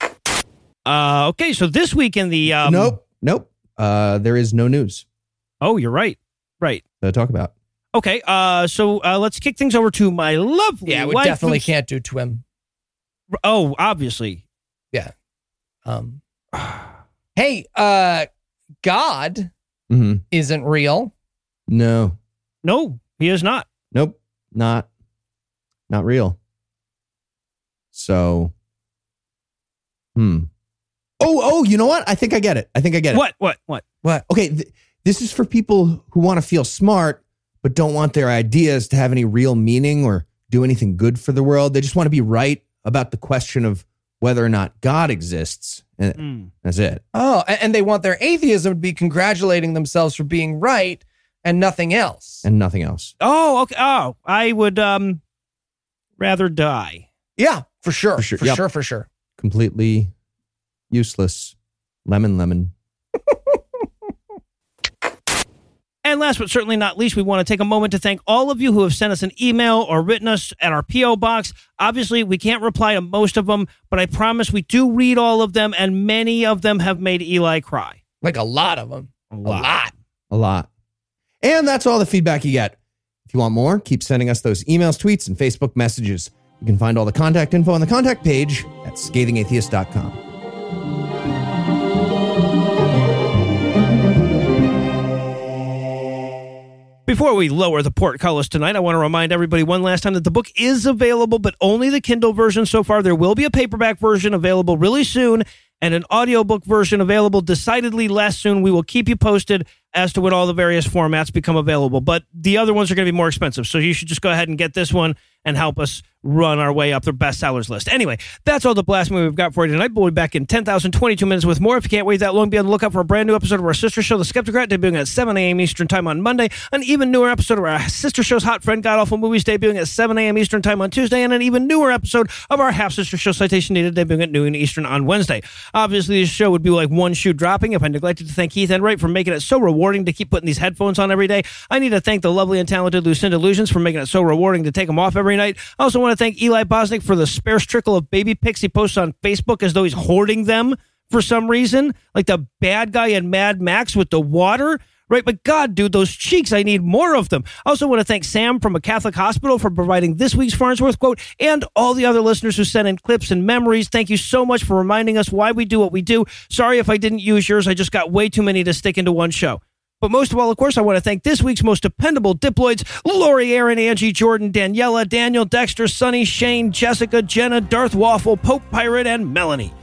[SPEAKER 2] Uh, okay, so this week in the... Um,
[SPEAKER 8] nope, nope. Uh, there is no news
[SPEAKER 2] Oh, you're right. Right.
[SPEAKER 8] to talk about.
[SPEAKER 2] Okay, uh, so uh, let's kick things over to my lovely
[SPEAKER 11] Yeah, we
[SPEAKER 2] wife.
[SPEAKER 11] definitely
[SPEAKER 2] who's-
[SPEAKER 11] can't do Twim.
[SPEAKER 2] Oh, obviously.
[SPEAKER 11] Yeah. Um. Hey, uh, God
[SPEAKER 8] Mm-hmm.
[SPEAKER 11] isn't real.
[SPEAKER 8] No.
[SPEAKER 2] No, he is not.
[SPEAKER 8] Nope. Not. Not real. So. Hmm. Oh, oh, you know what? I think I get it. I think I get it.
[SPEAKER 2] What? What? What?
[SPEAKER 11] What?
[SPEAKER 8] Okay, th- this is for people who want to feel smart, but don't want their ideas to have any real meaning or do anything good for the world. They just want to be right about the question of whether or not God exists. And
[SPEAKER 2] Mm.
[SPEAKER 8] that's it.
[SPEAKER 11] Oh, a- and they want their atheism to be congratulating themselves for being right and nothing else.
[SPEAKER 8] And nothing else.
[SPEAKER 2] Oh, okay. Oh, I would um rather die.
[SPEAKER 11] Yeah, for sure.
[SPEAKER 8] For sure,
[SPEAKER 11] For
[SPEAKER 8] yep.
[SPEAKER 11] sure, for sure.
[SPEAKER 8] Completely useless. Lemon, lemon.
[SPEAKER 2] And last but certainly not least, we want to take a moment to thank all of you who have sent us an email or written us at our P O box. Obviously, we can't reply to most of them, but I promise we do read all of them, and many of them have made Eli cry.
[SPEAKER 11] Like a lot of them.
[SPEAKER 2] A
[SPEAKER 11] A
[SPEAKER 2] lot.
[SPEAKER 11] lot.
[SPEAKER 8] A lot. And that's all the feedback you get. If you want more, keep sending us those emails, tweets, and Facebook messages. You can find all the contact info on the contact page at scathing atheist dot com.
[SPEAKER 2] Before we lower the portcullis tonight, I want to remind everybody one last time that the book is available, but only the Kindle version so far. There will be a paperback version available really soon and an audiobook version available decidedly less soon. We will keep you posted as to when all the various formats become available, but the other ones are going to be more expensive, so you should just go ahead and get this one and help us run our way up the bestsellers list. Anyway, that's all the blasphemy we've got for you tonight. We'll be back in ten thousand twenty-two minutes with more. If you can't wait that long, be on the lookout for a brand new episode of our sister show, The Skeptocrat, debuting at seven a.m. Eastern Time on Monday, an even newer episode of our sister show's Hot Friend God Awful Movies, debuting at seven a.m. Eastern Time on Tuesday, and an even newer episode of our half-sister show, Citation Needed, debuting at noon Eastern on Wednesday. Obviously, this show would be like one shoe dropping if I neglected to thank Keith Enright for making it so rewarding to keep putting these headphones on every day. I need to thank the lovely and talented Lucinda Illusions for making it so rewarding to take them off every night. I also want to thank Eli Bosnick for the sparse trickle of baby pics he posts on Facebook as though he's hoarding them for some reason, like the bad guy in Mad Max with the water. Right, but God, dude, those cheeks, I need more of them. I also want to thank Sam from a Catholic hospital for providing this week's Farnsworth quote, and all the other listeners who sent in clips and memories. Thank you so much for reminding us why we do what we do. Sorry if I didn't use yours. I just got way too many to stick into one show. But most of all, of course, I want to thank this week's most dependable diploids, Lori, Aaron, Angie, Jordan, Daniela, Daniel, Dexter, Sonny, Shane, Jessica, Jenna, Darth Waffle, Pope Pirate, and Melanie.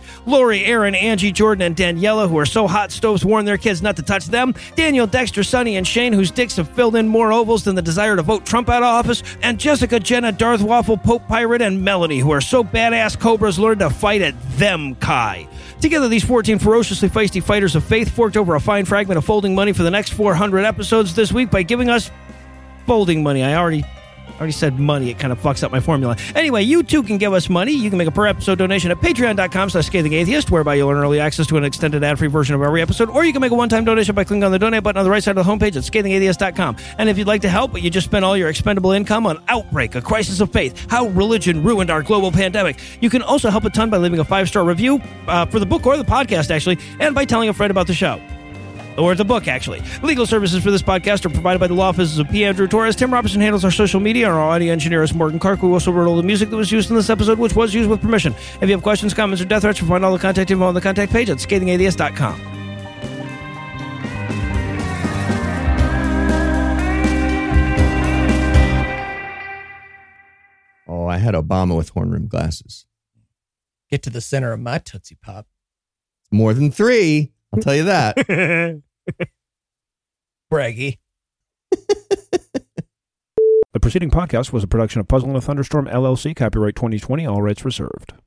[SPEAKER 2] Lori, Aaron, Angie, Jordan, and Daniela, who are so hot stoves warn their kids not to touch them. Daniel, Dexter, Sonny, and Shane, whose dicks have filled in more ovals than the desire to vote Trump out of office. And Jessica, Jenna, Darth Waffle, Pope Pirate, and Melanie, who are so badass cobras learned to fight at them, Kai. Together, these fourteen ferociously feisty fighters of faith forked over a fine fragment of folding money for the next four hundred episodes this week by giving us folding money. I already already said money. It kind of fucks up my formula. Anyway, you too can give us money. You can make a per episode donation at patreon.com slash scathing atheist, whereby you'll earn early access to an extended ad-free version of every episode, or you can make a one-time donation by clicking on the donate button on the right side of the homepage at scathing atheist dot com. And if you'd like to help, but you just spent all your expendable income on Outbreak, A Crisis of Faith, How Religion Ruined Our Global Pandemic, you can also help a ton by leaving a five-star review uh, for the book or the podcast, actually, and by telling a friend about the show. Or the book, actually. Legal services for this podcast are provided by the law offices of P. Andrew Torres. Tim Robinson handles our social media, and our audio engineer is Morgan Clark, who also wrote all the music that was used in this episode, which was used with permission. If you have questions, comments, or death threats, you'll find all the contact info on the contact page at scathing atheist dot com.
[SPEAKER 8] Oh, I had Obama with horn-rimmed glasses.
[SPEAKER 11] Get to the center of my Tootsie Pop.
[SPEAKER 8] More than three. I'll tell you that.
[SPEAKER 11] Braggy.
[SPEAKER 2] The preceding podcast was a production of Puzzle in a Thunderstorm, L L C, copyright twenty twenty, all rights reserved.